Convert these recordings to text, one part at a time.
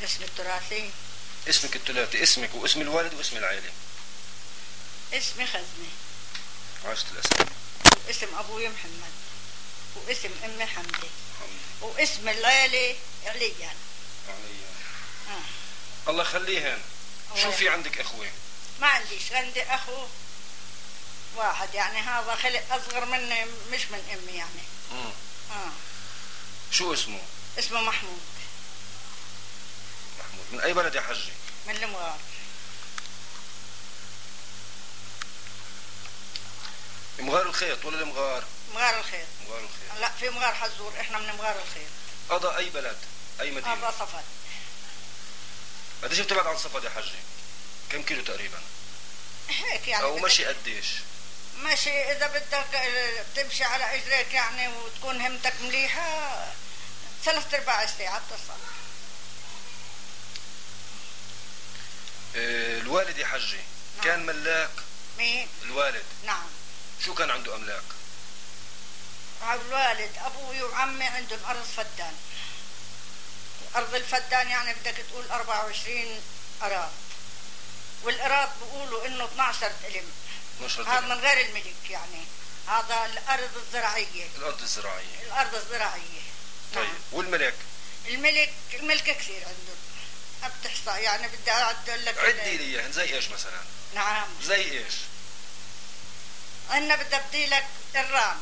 اسمي التراثي. اسمك الثلاثي، اسمك واسم الوالد واسم العائلة. اسمي خزنة. عاشت الاسم. واسم ابوي محمد، واسم امي حمدي، واسم العائلة عليان. الله يخليهن. شو في عندك اخوة؟ ما عنديش، عندي اخو واحد يعني، هذا خلق اصغر مني مش من امي يعني. شو اسمه؟ اسمه محمود. محمود من اي بلد يا حجي؟ من المغار. مغار الخيط ولا المغار؟ مغار الخيط. مغار الخيط. لا في مغار حزور، احنا من مغار الخيط. قضى اي بلد؟ اي مدينة؟ قضى صفد. قديش بتبعد عن صفد يا حجي؟ كم كيلو تقريبا؟ هيك يعني. او مشي قديش؟ ماشي اذا بدك تمشي على اجريك يعني وتكون همتك مليحة 3/4 ساعة تصل. الوالد يا حجي نعم. كان ملاك؟ مين؟ الوالد. نعم. شو كان عنده املاك؟ الوالد ابوي وعمي عندهم ارض فدان. ارض الفدان يعني بدك تقول 24 اراض، والاراض بيقولوا انه 12 دلم. هذا من غير الملك يعني، هذا الارض الزراعيه. الارض الزراعيه. الارض الزراعيه. طيب نعم. والملك؟ الملك كثير عندهم، ما بتحصى يعني، بدي اعد لك. عدي لي اياهن. زي ايش مثلا؟ نعم. زي ايش؟ عندنا بدي ابدي لك الرام.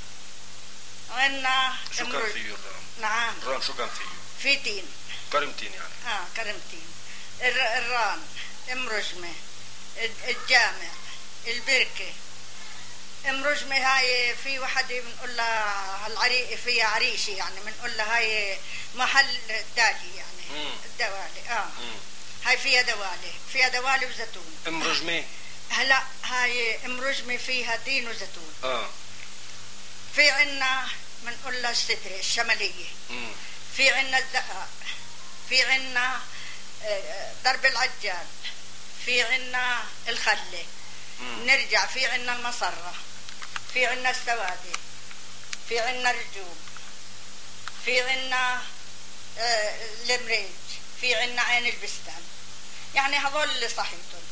عندنا شو كان فيه الرام؟ نعم. الرام شو كان فيه؟ في تين. كرمتين يعني. كرمتين. الرام، امرجمه، الجامع، البركه. امرجمه هاي في وحده بنقول لها العريق فيها عريشه يعني، بنقول لها هاي محل دالي يعني. الدوالي. هاي فيها دوالي وزيتون. امرجمه؟ هلا هاي امرجمه فيها تين وزيتون. في عنا بنقول لها السترة الشماليه. في عنا الدقاق، في عنا درب العجال، في عنا الخله. نرجع في عنا المصرة، في عنا السوادي، في عنا الرجوم، في عنا المريج، في عنا عين البستان. يعني هذول اللي صحيتهم.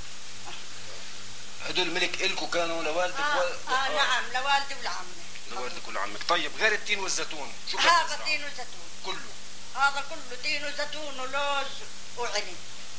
هدول الملك إلكو كانوا لوالدك؟ نعم لوالدي ولعمك. لوالدك ولعمك. طيب غير التين والزيتون شو كان؟ هذا تين وزيتون كله. هذا كله تين وزيتون ولوز وعنب.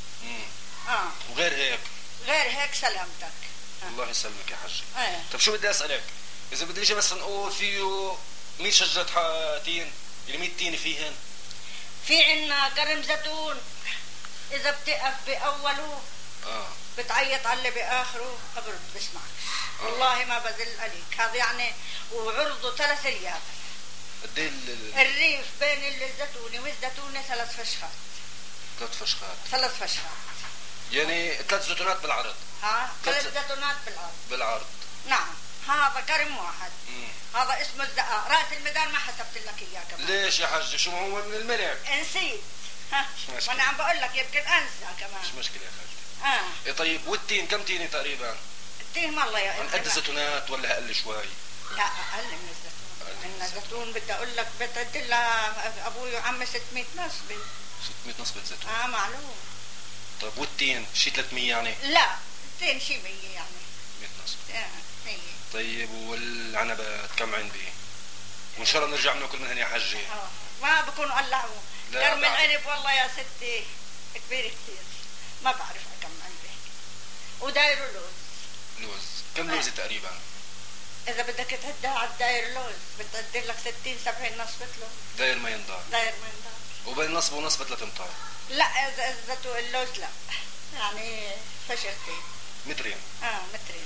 وغير هيك؟ غير هيك سلامتك. الله يسلمك يا حجي. طب شو بدي اسالك؟ اذا بدي اجي مثلا نقول فيه 100 شجره تين، يعني 100 تين فيهن؟ في عنا كرم زيتون اذا بتقف باوله بتعيط على اللي باخره ابرد بسمعك. والله ما بذل عليك. هذا يعني وعرضه 3 ريال. قد ايه الريف بين الزيتونه والزيتونه 3 فشخات. 3 فشخات. 3 فشخات يعني 3 زيتونات بالعرض. 3 زيتونات بالعرض. نعم. هذا كرم واحد. هذا اسمه الدقاق. راس الميدان ما حسبت لك اياه كمان. ليش يا حجي؟ شو هو من الملك؟ نسيت. وانا عم بقول لك يمكن انسى كمان. مش مشكله يا حجي. إيه طيب والتين كم تينه تقريبا؟ التين والله يا عن قد الزيتونات ولا اقل شوي؟ لا اقل من الزيتون. عندنا زيتون بدي اقول لك بتعدل لها ابوي وعمي 600 نصبه. 600 نصبه زيتون. معلوم. طيب والتين شي 300 يعني؟ لا التين شي 100 يعني. 100 نصبه. 100. طيب والعنبات كم عندي؟ وان شاء الله نرجع ناكل من هنا يا حجي. ما بكونوا قلعوا. كرم العنب والله يا ستي كبير كثير، ما بعرف كم عندي. وداير لوز كم لوزه تقريبا؟ اذا بدك تعدها على الداير لوز بتقدر لك 60 70 نصبة لوز. داير ما ينضار. وبين نصبه ونصبه 3 امتار. لا اذا اللوز لا يعني فشلتين. مترين. مترين.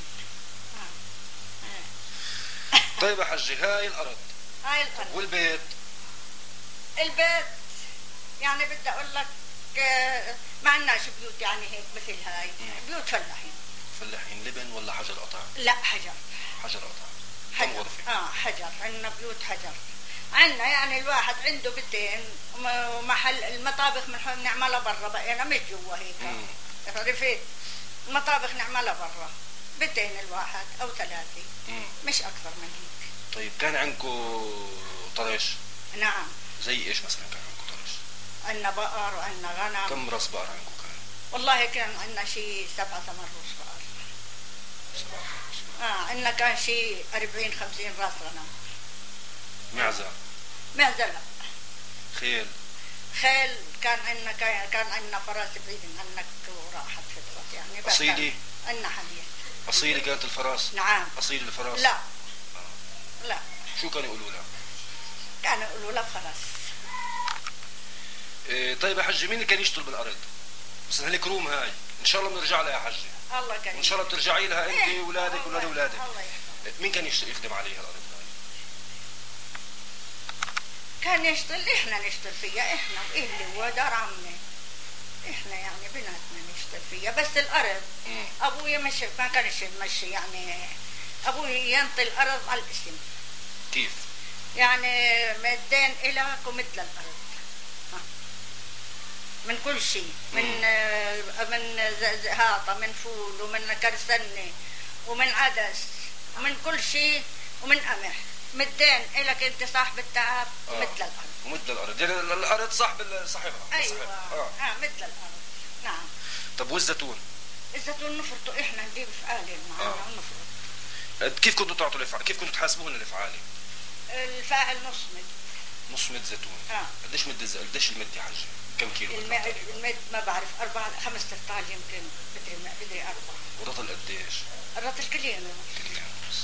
طيب يا حجي هاي الارض. والبيت يعني بدي اقول لك ما عندناش بيوت يعني هيك مثل هاي. بيوت فلاحين. لبن ولا حجر قطع؟ لا حجر قطع. كم غرفة؟ حجر. عندنا بيوت حجر. عندنا يعني الواحد عنده بيتين محل المطابخ نعملها برا بقى انا مش جوا هيك. عرفت؟ المطابخ نعملها برا. بيتين الواحد او 3 مش اكثر من هيك. طيب كان عندكم طرش؟ نعم. زي ايش مثلا كان عندكم طرش؟ عندنا بقر وعندنا غنم. كم راس بقر عندكم كان؟ والله كان عندنا شيء 7 8 رؤوس بقر. 7 رؤوس بقر. عندنا كان شيء 40 50 راس غنم. معزة؟ معزة لا. خيل؟ خيل كان عندنا فرس بعيد عنك وراحت فترة يعني. أصيلي؟ عندنا حاليا. أصيلي كانت الفرس؟ نعم. أصيل الفرس؟ لا. لا. شو كانوا يقولوا لها؟ كانوا يقولوا لها فرس. طيب يا حجة، مين اللي كان يشتغل بالأرض؟ بس هالكروم هاي إن شاء الله بنرجع لها يا حجة. الله كريم. وإن شاء الله بترجعي لها أنت وأولادك وأولاد أولادك. الله يحفظك. مين كان يخدم عليها الأرض هاي؟ كان يشتغل، إحنا نشتغل فيها، إحنا وإهلي ودار عمي. إحنا يعني بناتنا نشتغل فيها، بس الأرض أبويا ما كانش يمشي يعني. أبوي ينطي الأرض على الاسم. كيف؟ يعني مدين إلك ومثل الأرض من كل شيء، من هاطة، من فول، ومن كرسنة، ومن عدس، ومن كل شيء، ومن قمح. مدين إلك أنت صاحب التعب مثل الأرض. ومثل الأرض، يعني الأرض صاحبها. أيوة. مثل الأرض. نعم. طب والزيتون؟ الزيتون نفرطه إحنا، نجيب فعالي معنا ونفرط. كيف كنتوا تعطوا الافعال؟ كيف كنتوا تحاسبوهن الافعالي؟ الفاعل نص مد زيتون. قديش المد يا حجة؟ كم كيلو؟ المد ما بعرف، 4 5 رطال يمكن، بدري 4. والرطل قديش؟ الرطل كليا بس.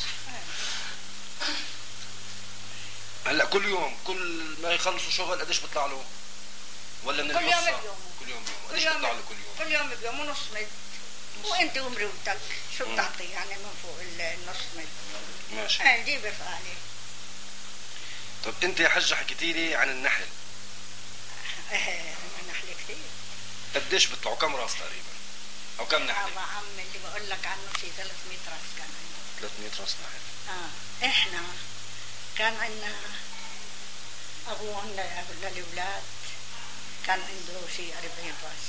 هلا كل يوم كل ما يخلصوا شغل قديش بيطلع له؟ ولا من كل يوم بيوم. كل يوم قديش بيطلع له كل يوم؟ كل يوم بيوم ونص مد. وانت ومريوتك شو بتعطي يعني من فوق النص مد؟ ماشي. نجيب فعالي. طب انت يا حجة حكيتي لي عن النحل. النحل كثير. قديش بيطلعوا؟ كم راس تقريبا؟ او كم نحل؟ الله عم اللي بقول لك عنه شيء 300 راس كان عندنا. 300 راس نحل. احنا كان عندنا ابوهن للاولاد كان عنده شيء 40 راس.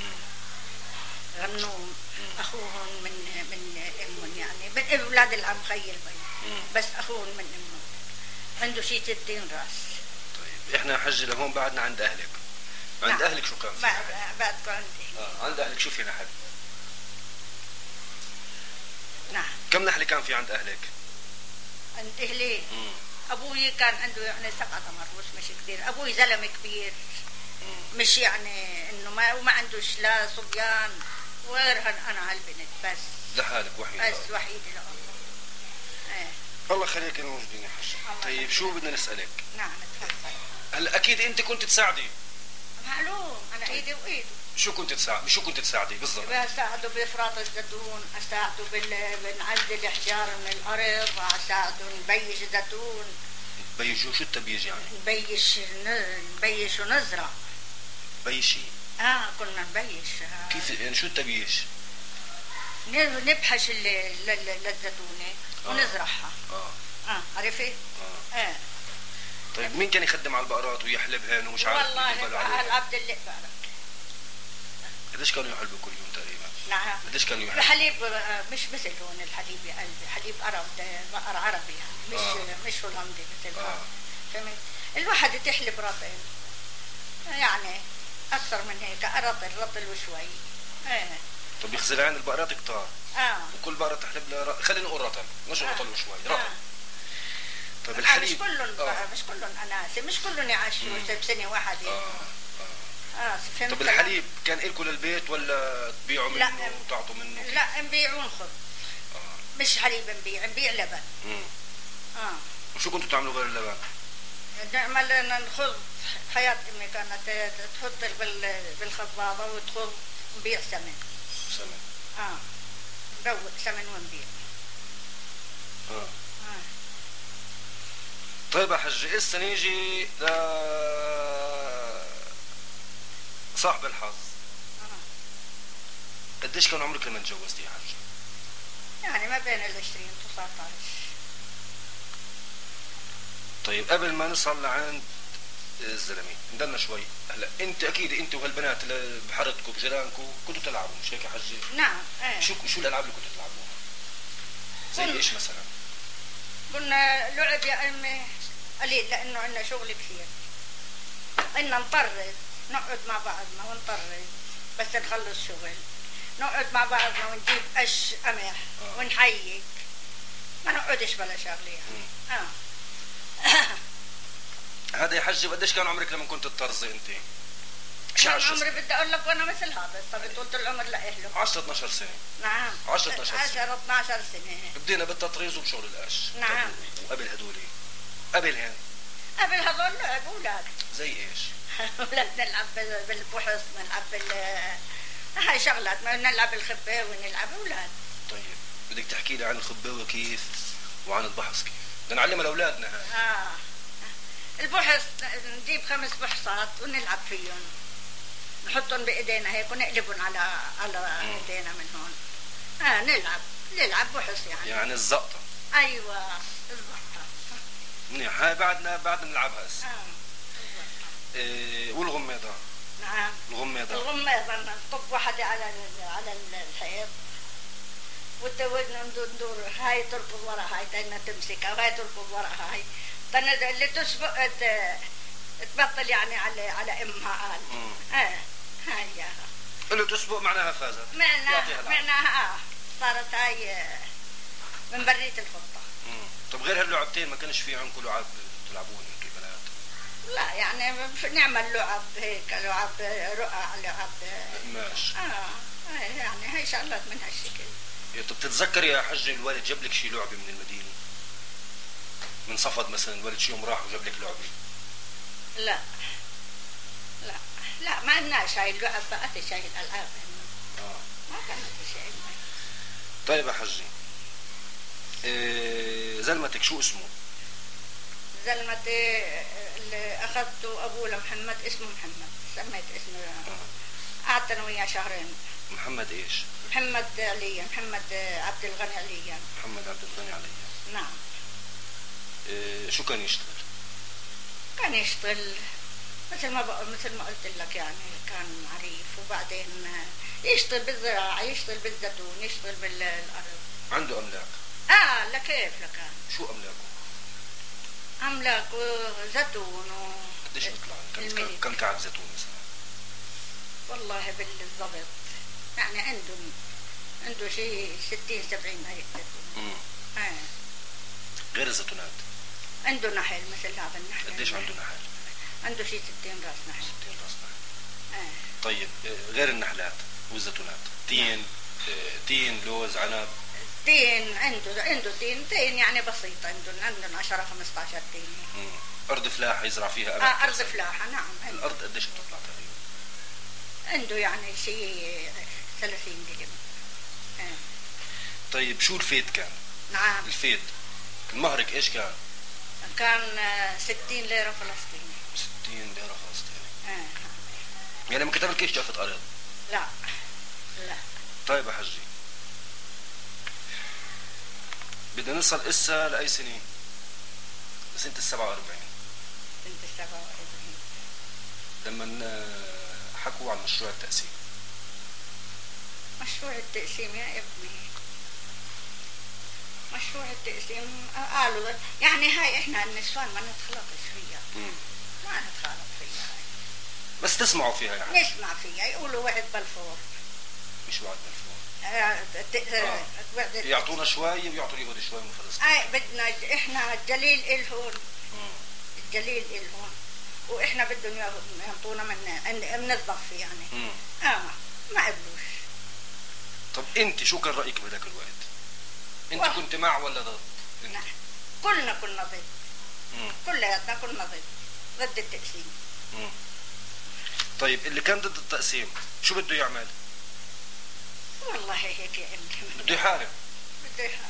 غنوم اخوهم من امهم، يعني من اولاد العم خيل بس اخوهم من امهم عنده شيء 60 راس. طيب احنا يا حجة لهون بعدنا عند اهلك. عند اهلك شو كان في؟ بعدكم عندي. عند اهلك شو في نحل؟ نعم. كم نحل كان في عند اهلك؟ عند اهلي ابوي كان عنده يعني 7 رؤوس، مش كثير. ابوي زلمه كبير، مش يعني انه ما عندوش لا صبيان وغيرهن انا هالبنت بس. لحالك وحيده؟ بس وحيده لأمي. الله يخليك الموجودين يا حجة. طيب شو بدنا نسألك؟ نعم تفضل. هلا اكيد انت كنت تساعدي. معلوم انا طيب. ايدي وايده. شو كنت تساعدي بالضبط؟ بساعده بافراط الزيتون، اساعده بنعزل الاحجار من الارض، اساعده نبيش زيتون. تبيشوا؟ شو التبييج يعني؟ نبيش ونزرع. بيشي؟ كنا نبيش. كيف يعني شو التبييش؟ نبحش الزيتونة ونزرعها. عرفت؟ طيب مين كان يخدم على البقرات ويحلبهن ومش عارف؟ والله العبد اللي بقرك. قديش كانوا يحلبوا كل يوم تقريبا؟ نعم. قديش كانوا يحلبوا؟ الحليب مش مثل هون الحليب يا قلبي، حليب بقر عربي يعني، مش هولندي مثل فهمت؟ الواحد تحلب رطل يعني اكثر من هيك، رطل وشوي. طب يخزلعين البقرات كتار. وكل بقرة تحلب لها خلينا نقول رطل، مش رطل وشوي، رطل. طيب الحليب مش كلهم اناسه، مش كلهم يعيشوا بسنه واحده. طب الحليب كان إلكم للبيت ولا تبيعوا منه وتعطوا منه؟ لا نبيعون خذ. مش حليب نبيع لبن. وشو كنتوا تعملوا غير اللبن؟ نعمل نخض. حياة امي كانت تحط بالخضابة وتخض، نبيع سمن. نروق سمن ونبيع. طيب يا حجة، هسه نيجي ل صاحب الحظ. قديش كان عمرك لما تجوزتي يا حجة؟ يعني ما بين 20 و 19. طيب قبل ما نوصل لعند الزلمه نضلنا شوي. هلا انت اكيد انت وهالبنات اللي بحارتكم بجيرانكم كنتوا تلعبوا، مش هيك يا حجة؟ نعم. شو الالعاب اللي كنتوا تلعبوها؟ زي ايش مثلا؟ كنا لعب يا امي قليل لانه عندنا شغل كثير. عندنا نطرز نقعد مع بعضنا ونطرز بس نخلص شغل، نقعد مع بعضنا ونجيب قش قمح ونحيك، ما نقعدش بلا شغله يعني. هذا يا حجي قديش كان عمرك لما كنت تطرزي انت؟ كان عمري بدي اقول لك وانا مثل هذا صار طول العمر لاهله 10 12 سنه. نعم 10 12 سنه 10 12 سنه بدينا بالتطريز وبشغل القش. نعم. وقبل هدولي قبل هذول لعب اولاد. زي ايش؟ اولاد نلعب بالبحص، نلعب هاي شغلات، ما نلعب الخبه ونلعب اولاد. طيب بدك تحكي لي عن الخبه كيف وعن البحص كيف؟ بدنا نعلمها لاولادنا هاي. البحص نجيب 5 بحصات ونلعب فيهم، نحطهم بايدينا هيك ونقلبهم على ايدينا من هون. نلعب بحص يعني الزقطه. ايوه الزقطه منيح. هاي بعدنا نلعبها هسه. والغميضه. نعم الغميضه نطب واحده على الحيط وندور، هاي تركض ورا هاي تاني تمسكها وهاي تركض ورا هاي اللي تسبق تبطل يعني على امها. هاي اياها اللي تسبق معناها فازت. معناها صارت هاي من برية الخطة. طب غير هاللعبتين ما كانش في عندكم لعب تلعبون انتوا بنات؟ لا يعني نعمل لعب هيك، لعب رقع، لعب ماشي. يعني هاي شغلات من هالشكل. طب تتذكر يا حج الوالد جاب لك شي لعبه من المدينه؟ من صفد مثلا الوالد شي يوم راح وجاب لك لعبه؟ لا ما عندناش هاي اللعب، بقتش هاي الالعاب ما كانت شيء. طيب يا حجي زلمتك شو اسمه؟ زلمتي اللي اخذته ابوه لمحمد اسمه محمد، سميت اسمه. قعدت انا وياه 2 شهر. محمد ايش؟ محمد عليا، محمد عبد الغني عليا. محمد عبد الغني عليا. نعم. شو كان يشتغل؟ كان يشتغل مثل ما قلت لك يعني، كان عريف، وبعدين يشتغل بالزراعة، يشتغل بالزيتون، يشتغل بالأرض. عنده أملاك؟ لكيف لكان. شو أملاكه؟ أملاك زيتون قديش بيطلع؟ كم كعب زيتون مثلا؟ والله بالضبط يعني عنده شيء 60 70 هيك زيتون. غير الزيتونات؟ عنده نحل مثل هذا النحل. قديش عنده نحل؟ عنده شيء 60 راس نحل. 60 راس نحل. طيب غير النحلات والزيتونات، تين لوز عنب؟ تين عنده تين يعني بسيطة، عندنا 10 15 تين. أرض فلاحة يزرع فيها أرض فلاحة نعم. الأرض قديش بتطلع تقريبا؟ عنده يعني شيء 30 دلم. طيب شو الفيد كان؟ نعم الفيد المهرك ايش كان؟ كان 60 ليرة فلسطيني. 60 ليرة فلسطيني. يعني ما كتبلكيش جافة أرض؟ لا. طيب يا حجي بدنا نصل إسا لأي سنة؟ سنة 47. سنة 47 لما حكوا عن مشروع التقسيم. مشروع التقسيم يا ابني، مشروع التقسيم قالوا يعني هاي احنا النسوان ما نتخلطش فيها. ما نتخلط فيها هاي، بس تسمعوا فيها يعني؟ نسمع فيها، يقولوا وعد بلفور. مش وعد بلفور. يعطونا شوي ويعطوا اليهود شوي من فلسطين. بدنا احنا الجليل إلهون. الجليل إلهون واحنا بدهم يعطونا من الضفة يعني. ما قبلوش. طب انت شو كان رأيك بهذاك الوقت؟ انت كنت مع ولا ضد؟ كلنا كنا ضد. كلياتنا كنا ضد التقسيم. طيب اللي كان ضد التقسيم شو بده يعمل؟ والله هيك يا ابني بده يحارب. بده يحارب.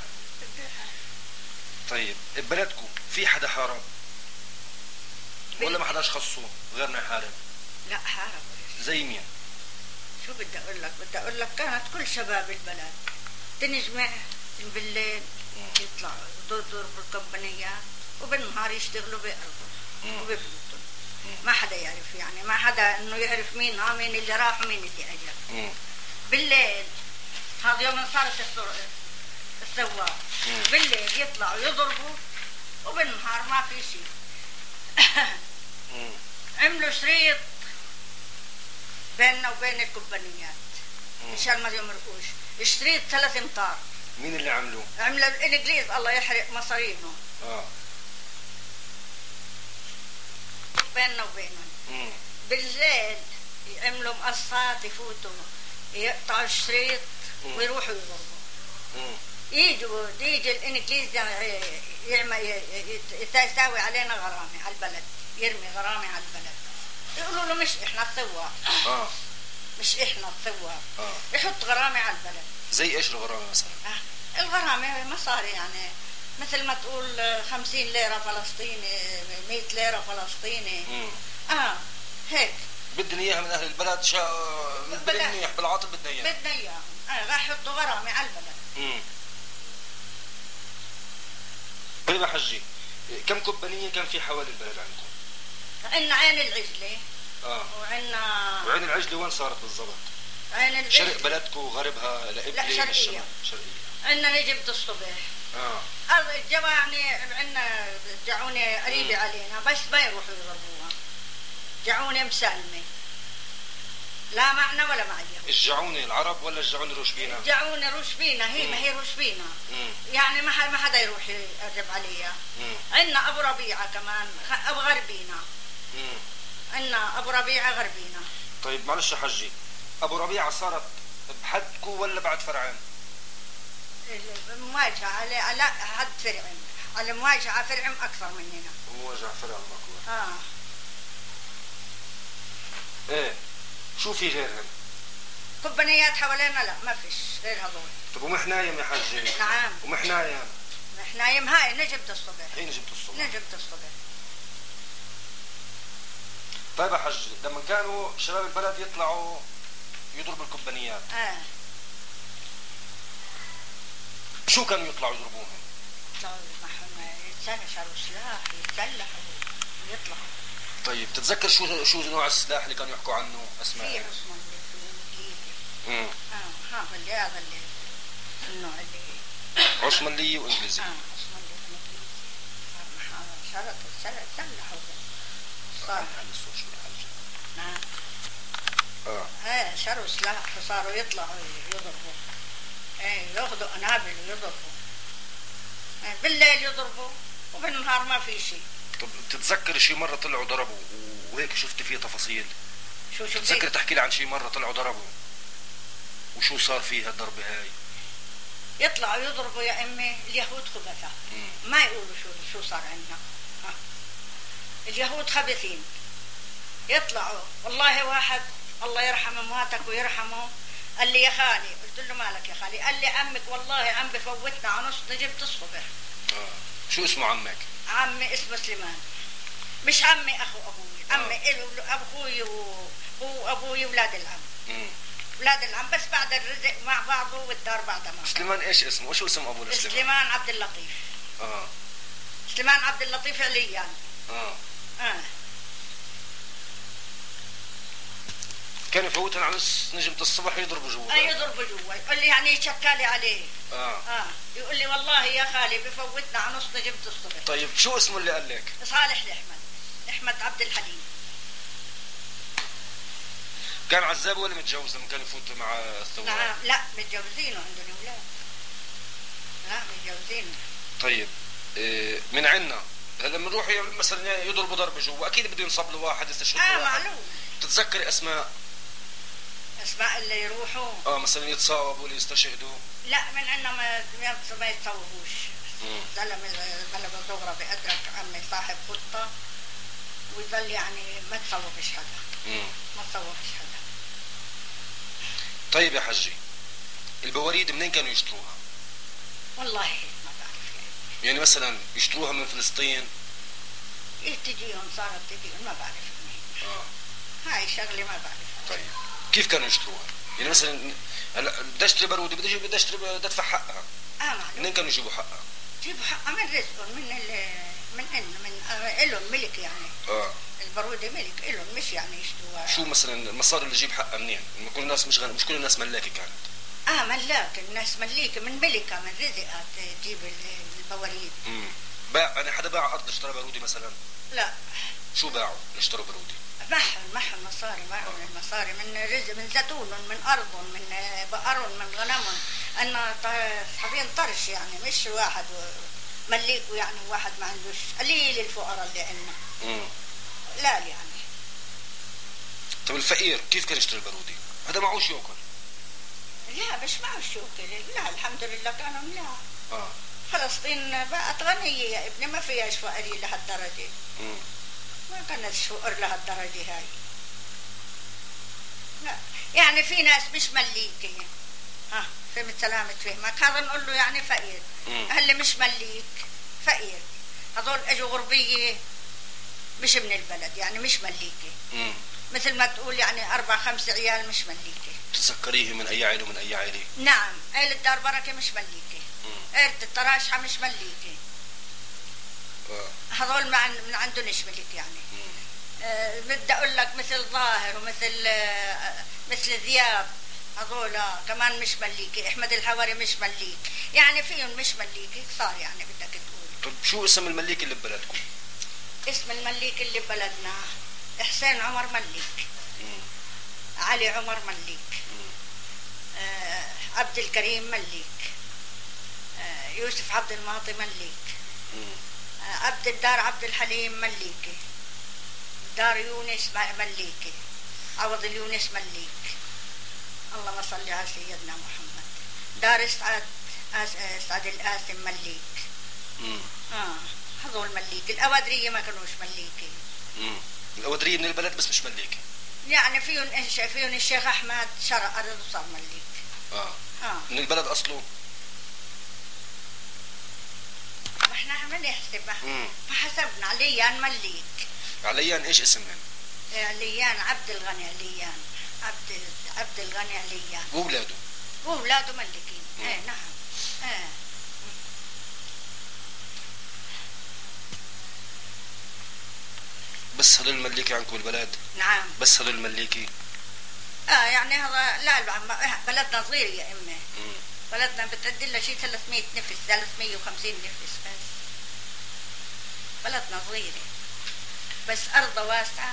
طيب ببلدكم في حدا حارب؟ ولا ما حداش خصه غيرنا يحارب؟ لا حارب. زي مين؟ شو بدي اقول لك كانت كل شباب البلد تنجمع بالليل يطلعوا يضربوا الكمبانيات وبالنهار يشتغلوا بأرضهم وببيوتهم. ما حدا يعرف يعني، ما حدا انه يعرف مين اللي راح ومين اللي اجى. بالليل هذا يوم صارت السواق بالليل يطلعوا يضربوا وبالنهار ما في شيء. عملوا شريط بيننا وبين الكوبانيات مشان ما يمرقوش. اشتريت 3 امتار. مين اللي عملوه؟ عمله الانجليز الله يحرق مصارينه. بيننا وبينهم. بالليل يعملوا مقصات، يفوتوا يقطعوا الشريط ويروحوا يضربوا. يجي الانجليز يساوي علينا غرامه على البلد، يرمي غرامه على البلد. يقولوا له مش احنا الثوار. مش احنا الثوار. يحط غرامه على البلد. زي ايش الغرامه مثلا؟ الغرامه مصاري يعني، مثل ما تقول 50 ليره فلسطيني، 100 ليره فلسطيني. هيك بدنا اياها من اهل البلد. بالمنيح بالعاطل بدنا اياها. بدنا اياها. راح يحطوا غرامه على البلد. طيب يا حجي، كم كوبانيه كان في حوالي البلد عندكم؟ عندنا عين العجله. وعين العجله وين صارت بالضبط؟ عين العجله شرق بلدكم غربها لقبلي؟ لا، شرقيه. عندنا نجبت الصبح. الجواني عندنا جعونة قريبة علينا، بس ما يروحوا يضربوها. جعونة مسالمة، لا معنا ولا معي. الجعونة العرب ولا الجعونة روشبينا؟ الجعونة روشبينا، ما هي روشبينا. يعني ما حدا يروح يقرب عليها. عندنا أبو ربيعة كمان أبو غربينا. عندنا أبو ربيعة غربينا. طيب معلش يا حجي، أبو ربيعة صارت بحدكم ولا بعد فرعين؟ المواجهة على حد فرعم، على المواجهة فرعم أكثر مننا. المواجهة فرعم أكبر. إيه، شو في غيرهم؟ كوبانيات حوالينا لا ما فيش غير هذول. طب ومحنايم يا حجي؟ نعم. محنايم هاي نجبت الصبح. هي نجبت الصبح. طيب يا حجي، لما كانوا شباب البلد يطلعوا يضربوا الكوبانيات شو كانوا يطلعوا يضربوهم؟ يتسلحوا سلاح، يتسلحوا ويطلعوا. طيب تتذكر شو نوع السلاح اللي كانوا يحكوا عنه اسماء؟ في عثمانلي، في انجليزي. هذا اللي النوع اللي عثمانلي وانجليزي. عثمانلي وانجليزي. سلحوا صار شروا سلاح وصاروا يطلعوا يضربوا. ياخذوا قنابل ويضربوا. بالليل يضربوا وبالنهار ما في شيء. طب تتذكر شي مرة طلعوا ضربوا وهيك شفت فيه تفاصيل؟ شو تتذكر تحكي لي عن شي مرة طلعوا ضربوا وشو صار فيها الضربة هاي؟ يطلعوا يضربوا يا امي اليهود خبثة. ما يقولوا شو صار عندنا. اليهود خبثين. يطلعوا والله واحد الله يرحم امواتك ويرحمه قال لي يا خالي، قلت له مالك يا خالي؟ قال لي عمك والله عم بفوتنا على نص نجبت الصبح. شو اسمه عمك؟ عمي اسمه سليمان. مش عمي اخو ابوي، عمي ابوي وابوي ولاد العم. ولاد العم بس بعد الرزق مع بعضه والدار بعدها ما. سليمان ايش اسمه؟ وشو اسم ابوه لسليمان؟ سليمان عبد اللطيف. سليمان عبد اللطيف عليا. كان يفوتن على نجمة الصبح يضربوا جوا. يضربوا جوا، يقول لي يعني يشكالي عليه. يقول لي والله يا خالي بفوتنا على نص نجمة الصبح. طيب شو اسمه اللي قال لك؟ صالح الأحمد، أحمد عبد الحليم. كان عزاب ولا متجوز لما كان يفوت مع الثوار؟ نعم، لا متجوزين وعندهم أولاد. لا متجوزين. طيب من عنا هلا بنروح مثلا يضربوا ضربة جوا، أكيد بده ينصب له واحد يستشهد له واحد. معلوم. تتذكري أسماء اللي يروحوا؟ مثلا يتصاوبوا ولا يستشهدوا؟ لا من عنا ما يتصوبوش. زلمة بلد صغرى بأدرك عمي صاحب خطة ويظل يعني ما تصوبش حدا. ما تصوبش حدا. طيب يا حجي، البواريد منين كانوا يشتروها؟ والله ما بعرف يعني مثلا يشتروها من فلسطين؟ تجيهم صارت تجيهم ما بعرف منين. هاي شغلة ما بعرف. طيب كيف كانوا يشتروها؟ يعني مثلا هلا بدي اشتري بارودة، بدي اشتري بدي ادفع حقها. معلوم. منين كانوا يجيبوا حقها؟ يجيبوا حقها من رزقهم، من إلهم ملك يعني. البارودة ملك إلهم، مش يعني يشتروها. شو مثلا المصاري اللي يجيب حقها منين؟ كل الناس مش كل الناس ملاكة كانت. ملاك، الناس مليكة من ملكة من رزقها تجيب البواريد. باع يعني حدا باع ارض اشترى بارودة مثلا؟ لا. شو باعوا اشتروا بارودة؟ محن مصاري، معهم المصاري من رزق، من زيتون، من أرض، من بقر، من غنم. أنا صحابين طرش يعني، مش واحد مليك يعني واحد ما عندوش، قليل الفقراء اللي عندنا. لا يعني. طب الفقير كيف كان يشتري البارودي؟ هذا معوش ياكل. لا مش معوش ياكل، لا الحمد لله كانوا ملاح. فلسطين بقت غنية يا ابني، ما فيهاش فقري لهالدرجة. ما كانت فقر لهالدرجة هاي. لا يعني في ناس مش مليكة. فهمت سلامة فهمك؟ هذا نقول له يعني فقير. اللي مش مليك فقير. هذول اجوا غربية مش من البلد يعني، مش مليكة. مثل ما تقول يعني 4-5 عيال مش مليكة. تتذكريه من أي عائلة ومن أي عائلة؟ نعم، عائلة دار بركة مش مليكة. عائلة التراشحة مش مليكة. هذول من عندهمش ملك يعني. بدي أقول لك مثل ظاهر مثل ذياب، هذول كمان مش مليكة. أحمد الحواري مش مليك يعني، فيهم مش مليكة صار يعني بدك تقول. طب شو اسم المليك اللي ببلدكم؟ اسم المليك اللي ببلدنا حسين عمر مليك، علي عمر مليك، عبد الكريم مليك، يوسف عبد المعطي مليك، عبد الدار عبد الحليم مليكي، دار يونس مليكي، عوض اليونس مليك. اللهم صل على سيدنا محمد. دار سعد القاسم مليك. هذول مليك. الأوادرية ما كانوش مليكي. الأودرية من البلد بس مش مليكة يعني. فيهم الشيخ أحمد شرق أرض وصار مليك. من البلد أصله. ما احنا عم نحسب، فحسبنا عليان مليك. عليان ايش اسمهم؟ عليان عبد الغني عليان، عبد الغني عليان. وولاده ملكين. نعم. بس هذول المليكي عندكم بالبلد؟ نعم. بس هذول المليكي؟ يعني هذا لا بلدنا صغير يا امي. بلدنا بتعدي لها شيء 300 نفس، 350 نفس بس. بلدنا صغيرة بس أرضه واسعة.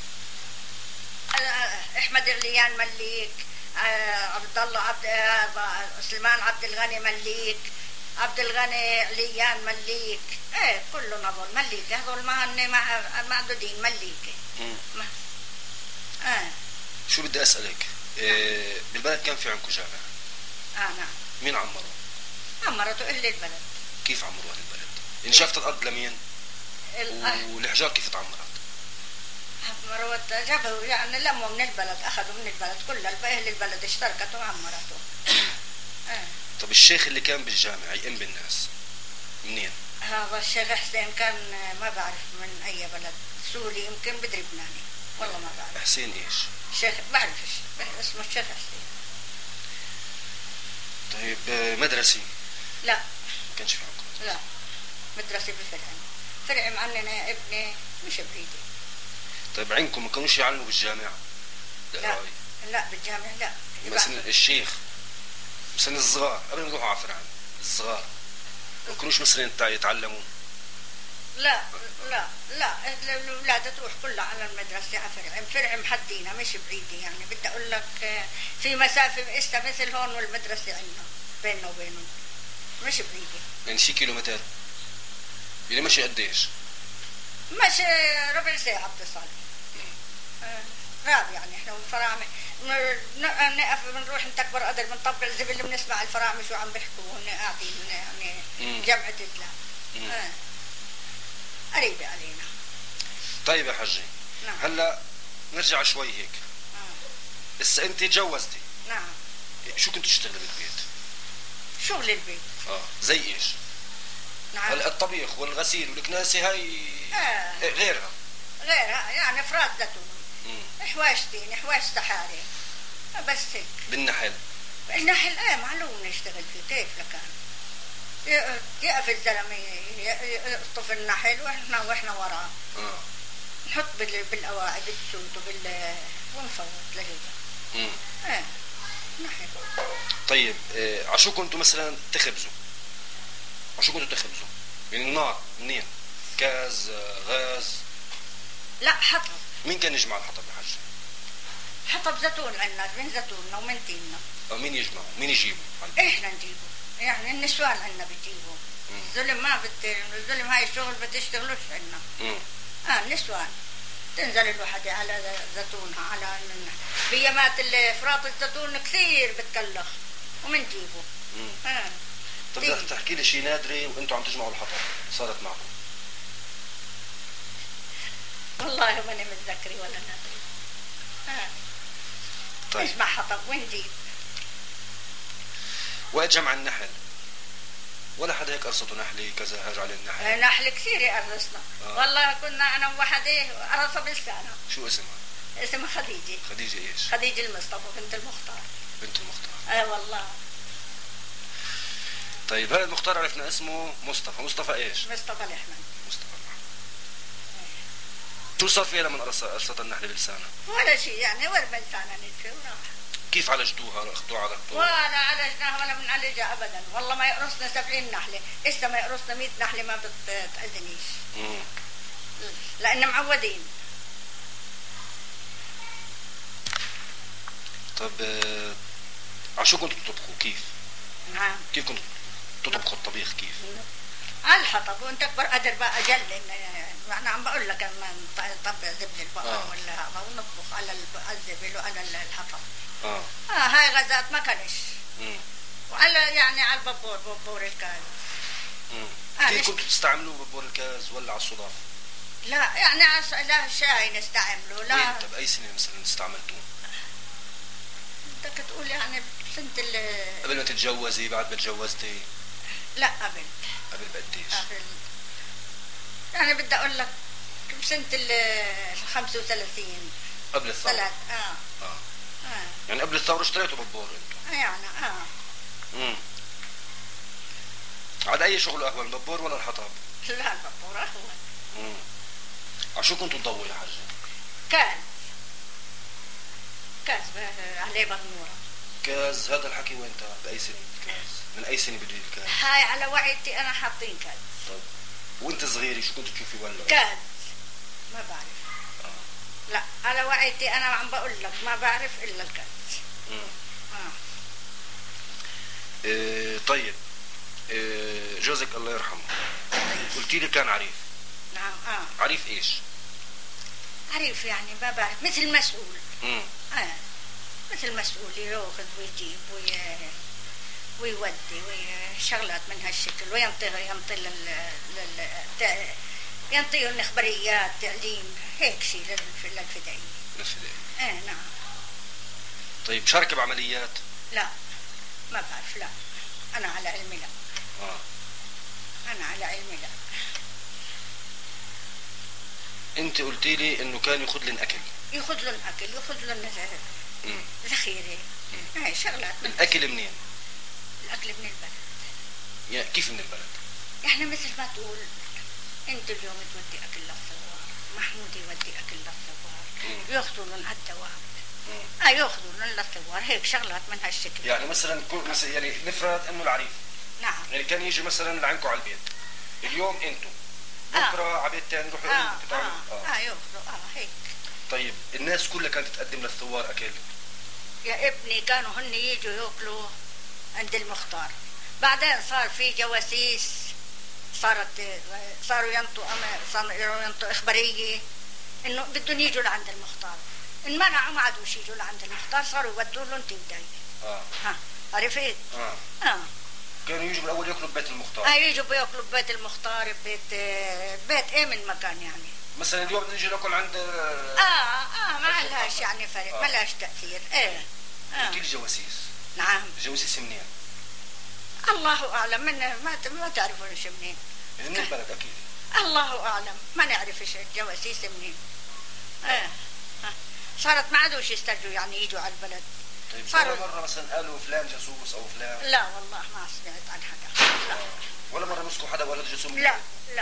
أحمد عليان مليك، عبد الله سليمان عبد الغني مليك، عبد الغني عليان مليك. كلهم هذول مليكة. هذول معدودين مليكة. شو بدي أسألك؟ بالبلد كان في عندكم جامع؟ نعم. مين عمره؟ عمرته إلا البلد. كيف عمروها البلد؟ إن شافت الأرض لمين؟ والحجار كيف تعمرت؟ عمروت جابوا يعني، لموا من البلد، أخذوا من البلد كل أهل البلد اشتركت وعمرته. طب الشيخ اللي كان بالجامع يئم بالناس منين؟ هذا الشيخ حسين كان ما بعرف من أي بلد، سوري يمكن بدري لبناني، والله ما بعرف. حسين إيش؟ شيخ بعرفش اسمه الشيخ حسين. طيب مدرسي؟ لا ما كانش في عندكم؟ لا مدرسة فرعم عننا يا ابني مش بعيدة. طيب عندكم ما كانوش يعلموا بالجامع؟ لا بالجامع لا. مثلا الشيخ مثلا الصغار قبل ما يروحوا على فرعون، الصغار ما كانوش مثلا يتعلموا؟ لا الأولاد تروح كلها على المدرسة على فرعم حدينا مش بعيدة يعني. بدي أقول لك في مسافة مثل هون والمدرسة عندنا بيننا وبينهم مش بعيدة يعني شي كيلومتر يعني. ماشي قديش؟ ماشي ربع ساعة بتصل. غاب يعني. احنا والفراعنة نقف بنروح نتكبر قدر بنطبع الزبل بنسمع الفراعنة شو عم بيحكوا وهن قاعدين يعني. جمعة الإسلام قريبة علينا. طيب يا حجي. نعم. هلا نرجع شوي هيك. بس انت تجوزتي. نعم. شو كنت تشتغلي بالبيت؟ شغل البيت. زي ايش؟ نعم. هلا الطبيخ والغسيل والكناسة هاي غيرها يعني افراد زيتون، حواشتين، حواش سحاري بس هيك. بالنحل معلوم نشتغل فيه. كيف لكان يقف الزلمة يقطف النحل واحنا وراه. نحط بالأواعي بالسود ونفوت لهيك. نحل. طيب عشو كنتوا مثلا تخبزوا؟ يعني النار منين؟ كاز غاز؟ لا حطب. مين كان يجمع الحطب يا حاج؟ حطب زيتون عندنا من زيتوننا ومن تيننا. مين يجمعه؟ مين يجيبه؟ احنا نجيبه، يعني النسوان عندنا بتجيبه. الظلم ما الظلم هاي الشغل بتشتغلوش عندنا. النسوان تنزل الوحدة على زيتونها على بيامات الفراط الزيتون كثير بتكلخ ومنجيبه. طب بدك تحكي لي شيء نادرة وانتم عم تجمعوا الحطب صارت معكم؟ والله ماني متذكري ولا نادري. طيب نجمع حطب ونجيب. وقت جمع النحل ولا حدا هيك قرصته نحلة كذا هاج عليه النحل؟ نحل كثير قرصنا. والله كنا انا ووحدة قرصة بلسانها. شو اسمها؟ اسمها خديجة. خديجة ايش؟ خديجة المصطفى بنت المختار. بنت المختار. والله. طيب هذا المختار عرفنا اسمه مصطفى. مصطفى ايش؟ مصطفى الأحمد. مصطفى الأحمد. شو صار فيها لما قرصت النحلة بلسانها؟ ولا شيء يعني ولا بلسانها نتفه وراح. كيف عالجتوها؟ اخذوها على دكتور؟ ولا عالجناها ولا بنعالجها ابدا، والله ما يقرصنا 70 نحله، اسا ما يقرصنا 100 نحله ما بتأذنيش. لان معودين. طب عشو كنتوا تطبخوا؟ كيف؟ نعم. كيف كنتوا تطبخوا الطبيخ كيف؟ على الحطب وانت اكبر قدر بقى اجل. انا عم بقول لك لما نطبع زبل البقر ولا هذا ونطبخ على الزبل وعلى الحطب. هاي غازات ما كانش. وعلى يعني على ببور الكاز. كيف كنتوا تستعملوا ببور الكاز ولا على الصدف؟ لا يعني لا شاي نستعمله. لا وين طب اي سنه مثلا استعملتوه؟ بدك تقول يعني سنة قبل ما تتجوزي بعد ما تجوزتي؟ لا قبل بقديش؟ قبل يعني بدي اقول لك بسنة 35 قبل الثورة. يعني قبل الثورة اشتريتوا ببور انتم؟ يعني على اي شغل اهون الببور ولا الحطب؟ لا الببور اهون. عشو كنتوا تضووا يا حاجة؟ كاز عليه بغنورة. كاز هذا الحكي وين بأي سنة كاز؟ من أي سنة بده الكاز؟ هاي على وعيتي أنا حاطين كاز. طب وأنت صغيرة شو كنت تشوفي ولا؟ كاز ما بعرف. لا على وعيتي أنا عم بقول لك ما بعرف إلا الكاز. طيب جوزك الله يرحمه قلتي لي كان عريف. نعم. عريف إيش؟ عريف يعني ما بعرف مثل مسؤول. مثل مسؤول ياخذ ويجيب ويودي وشغلات من هالشكل ينطيهم إخباريات تعليم هيك شيء للفدائية. نعم. طيب شارك بعمليات؟ لا ما بعرف. لا أنا على علمي لا. أنا على علمي لا. أنت قلتي لي إنه كان يأخذ لهم أكل. يأخذ لهم ذخيرة. هاي شغلات. الأكل منين؟ الأكل من البلد. يعني كيف من البلد؟ يعني مثل ما تقول أنت اليوم تودي أكل للثوار، محمود يودي أكل للثوار، يأخذوا لهم هالدواب. يأخذوا لهم للثوار هيك شغلات من هالشكل. يعني مثلا يعني نفرض إنه العريف. نعم. يعني كان يجي مثلا لعندكم على البيت. اليوم أنتم. بكرة على بيت ثاني يروحوا يأخذوا هيك. طيب الناس كلها كانت تقدم للثوار أكل؟ يا ابني كانوا هن يجوا يأكلوا عند المختار. بعدين صار في جواسيس صاروا ينطوا إخبارية إنه بدهم يجوا لعند المختار. إن منعوا ما عادوش يجوا لعند المختار صاروا يودوا لهم تبداية. عرفت؟ كانوا يجوا بالأول يأكلوا ببيت المختار. يجوا بيأكلوا ببيت المختار بيت من مكان يعني. مثلا اليوم نيجي ناكل عند ما لهاش يعني فرق. ما لهاش تأثير. قلتي لي جواسيس. نعم. الجواسيس منين؟ الله أعلم. ما تعرفون ايش منين. من البلد أكيد. الله أعلم ما نعرف ايش الجواسيس منين. صارت ما عادوش يسترجوا يعني يجوا على البلد. طيب ولا مرة مثلا قالوا فلان جاسوس أو فلان؟ لا والله ما سمعت عن حدا. لا. ولا مرة مسكوا حدا ولا جاسوس؟ لا.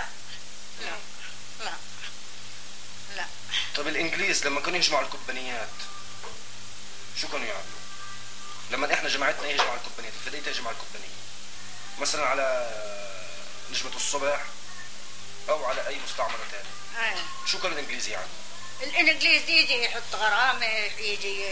طيب الإنجليز لما كانوا يجمعوا الكوبانيات شو كانوا يعملوا؟ لما إحنا جماعتنا يجمعوا الكوبانيات الفدائية تجمع الكوبانية مثلا على نجمة الصبح أو على أي مستعمرة تانية. شو كانوا الإنجليز يعملوا؟ الانجليزي يجي يحط غرامه، يجي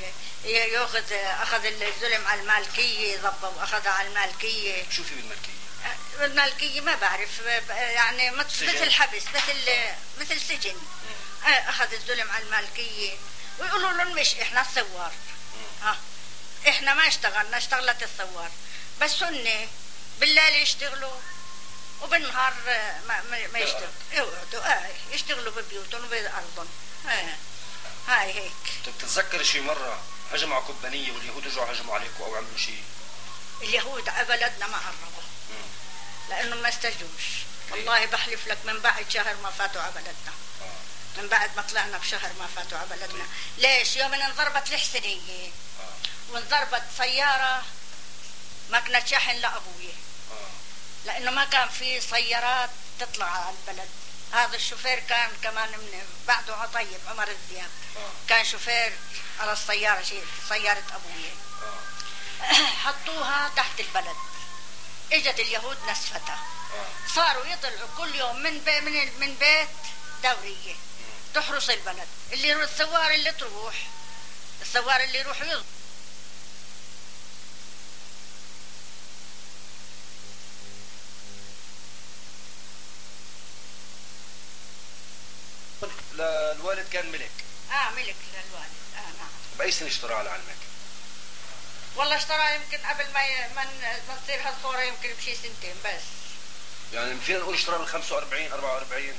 اخذ الزلم على المالكيه، ضبه واخذها على المالكيه. شو في بالمالكيه؟ بالمالكيه ما بعرف، يعني مثل حبس، مثل سجن. اخذ الزلم على المالكيه ويقولوا لهم مش احنا الثوار. احنا ما اشتغلنا، اشتغلت الثوار بس هن بالليل يشتغلوا وبالنهار ما يشتغلوا، يقعدوا يشتغلوا ببيوتهم وبأرضهم. هاي هيك. بتتذكر شي مرة هجموا على قبانية واليهود رجعوا هجموا عليكم أو عملوا شي؟ اليهود على بلدنا ما قربوا لأنهم ما استجوش. والله بحلف لك من بعد شهر ما فاتوا على بلدنا. من بعد ما طلعنا بشهر ما فاتوا على بلدنا. ليش؟ يوم انضربت الحسنية وانضربت سيارة مكنة شحن لأبوي، لأنه ما كان في سيارات تطلع على البلد. هذا الشوفير كان كمان من بعده عطيب عمر الزياب، كان شوفير على السيارة، سيارة أبوي. حطوها تحت البلد، اجت اليهود نسفتها. صاروا يطلعوا كل يوم من بيت دورية تحرس البلد. الثوار اللي تروح، الثوار اللي يروحوا يضربوا. الوالد كان ملك. ملك للوالد. نعم. بأي سنة اشترى على علمك؟ والله اشترى يمكن قبل ما تصير هالثورة، يمكن بشي سنتين بس. يعني فينا نقول اشترى بال 45 44؟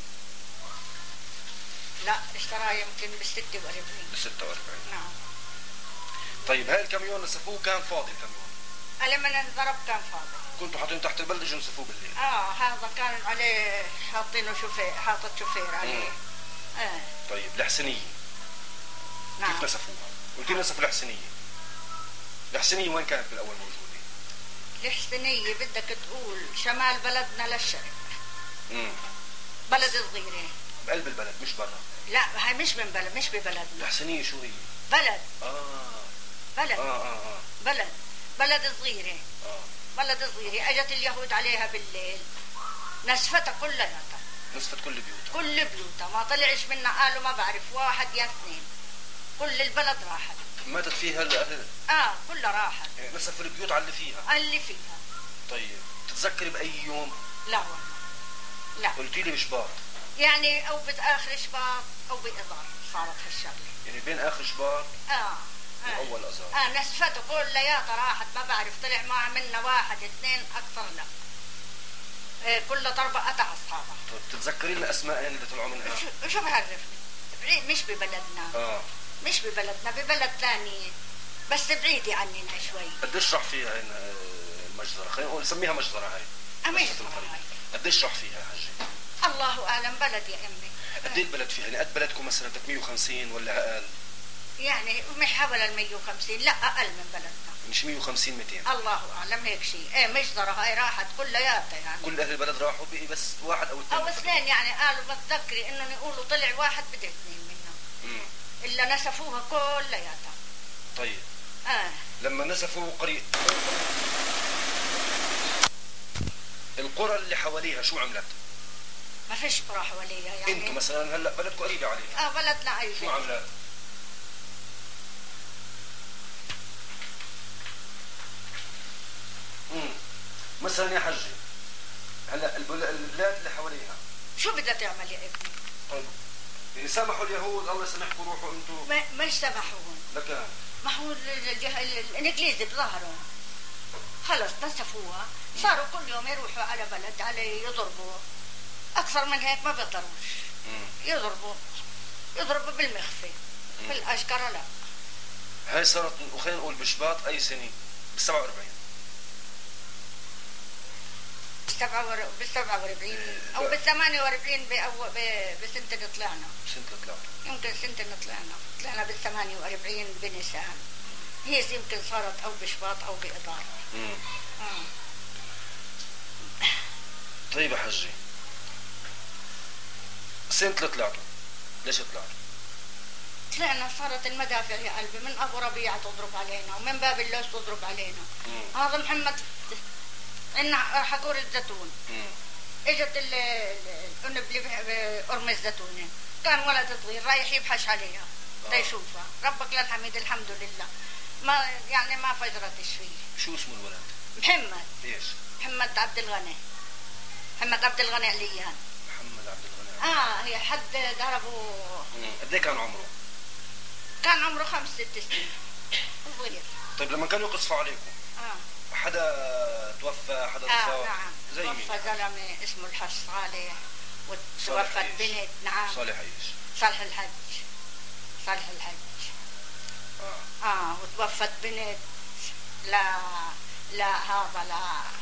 لا، اشترى يمكن بال 46. بال 46. نعم. طيب هاي الكاميون نسفوه كان فاضي الكاميون؟ لما انضرب كان فاضي. كنتوا حاطينه تحت البلد اجوا نسفوه بالليل؟ هذا كان عليه حاطينه شوفير، حاطط شوفير عليه. طيب الحسنية نعم. كيف نسفوها؟ قلت لي نسفوا الحسنية. الحسنية وين كانت بالأول موجودة؟ الحسنية بدك تقول شمال بلدنا للشرق. بلد صغيرة بقلب البلد مش برا؟ لا، هاي مش ببلدنا. الحسنية شو هي؟ بلد. بلد. بلد. بلد صغيرة. بلد صغيرة. اجت اليهود عليها بالليل، نسفتها كلياتها. نسفت كل بيوتها؟ كل بيوتها، ما طلعش منا قالوا ما بعرف واحد يا اثنين، كل البلد راحت. ماتت فيها الأهل؟ كلها راحت. يعني نسفوا البيوت على اللي فيها؟ طيب تتذكري بأي يوم؟ لا والله لا. قلتي لي بشباط؟ يعني او بآخر شباط او بإذار صارت هالشغلة. يعني بين آخر شباط وأول أذار. نسفته كلياتها راحت، ما بعرف طلع معها منا واحد اثنين أكثر لا. كل ضربة قطع أصحابها. طيب تتذكري لنا أسماء اللي طلعوا منها؟ شو بعرفني؟ مش ببلدنا. مش ببلدنا، ببلد ثاني بس بعيدة عننا شوي. قديش راح فيها المجزرة؟ خلينا نقول نسميها مجزرة هاي. مجزرة هاي. قديش راح فيها يا حجي؟ الله أعلم. بلد يا أمي. قد ايه البلد فيها؟ يعني قد بلدكم مثلا 350 ولا أقل؟ يعني مش حوالي 150، لا أقل من بلدنا. مش 150 200؟ الله أعلم هيك شيء. مجزرة هاي راحت كلياتها يعني. كل أهل البلد راحوا بقي بس واحد أو اثنين يعني قالوا بتذكري إنهم يقولوا طلع واحد بدي اثنين منهم. إلا نسفوها كلياتها. طيب. لما نسفوا القرى اللي حواليها شو عملت؟ ما فيش قرى حواليها يعني. انتوا مثلا هلا بلدكم قريبة عليها. بلدنا قريبة. شو عملت؟ مثلا يا حجي هلا البلاد اللي حواليها شو بدها تعمل يا ابني؟ طيب يعني سامحوا اليهود الله يسامحكم روحوا انتم. ما سامحوهم. لكن ما هو الانجليزي بظهرهم خلص نسفوها، صاروا كل يوم يروحوا على بلد على يضربوا، اكثر من هيك ما بيقدروش. يضربوا بالمخفي، بالاشكره لا. هاي صارت وخلينا نقول بشباط اي سنه؟ بال 47 بال 47 او بال 48 بسنة طلعنا. يمكن سنة طلعنا بال 48 بنيسان. هي يمكن صارت او بشباط او بإضار. طيب يا حجي سنة طلعتوا ليش طلعتوا؟ طلعنا صارت المدافع يا قلبي من ابو ربيعة تضرب علينا ومن باب اللوز تضرب علينا. هذا محمد عندنا حقور الزيتون. اجت الانبلي بقرم الزيتونة كان ولد صغير رايح يبحث عليها تيشوفها. ربك للحميد الحمد لله ما يعني ما فجرتش فيه. شو اسمه الولد؟ محمد. ايش؟ محمد عبد الغني. محمد عبد الغني عليان. محمد عبد الغني. هي حد ضربه. قد ايه كان عمره؟ كان عمره 5 6 سنين صغير. طيب لما كانوا يقصفوا عليكم حدا توفى حدا اتصاب؟ نعم زي مين؟ توفى زلمه اسمه الحاج صالح وتوفت بنت. نعم صالح ايش؟ صالح الحج. صالح الحج. وتوفت بنت لا هذا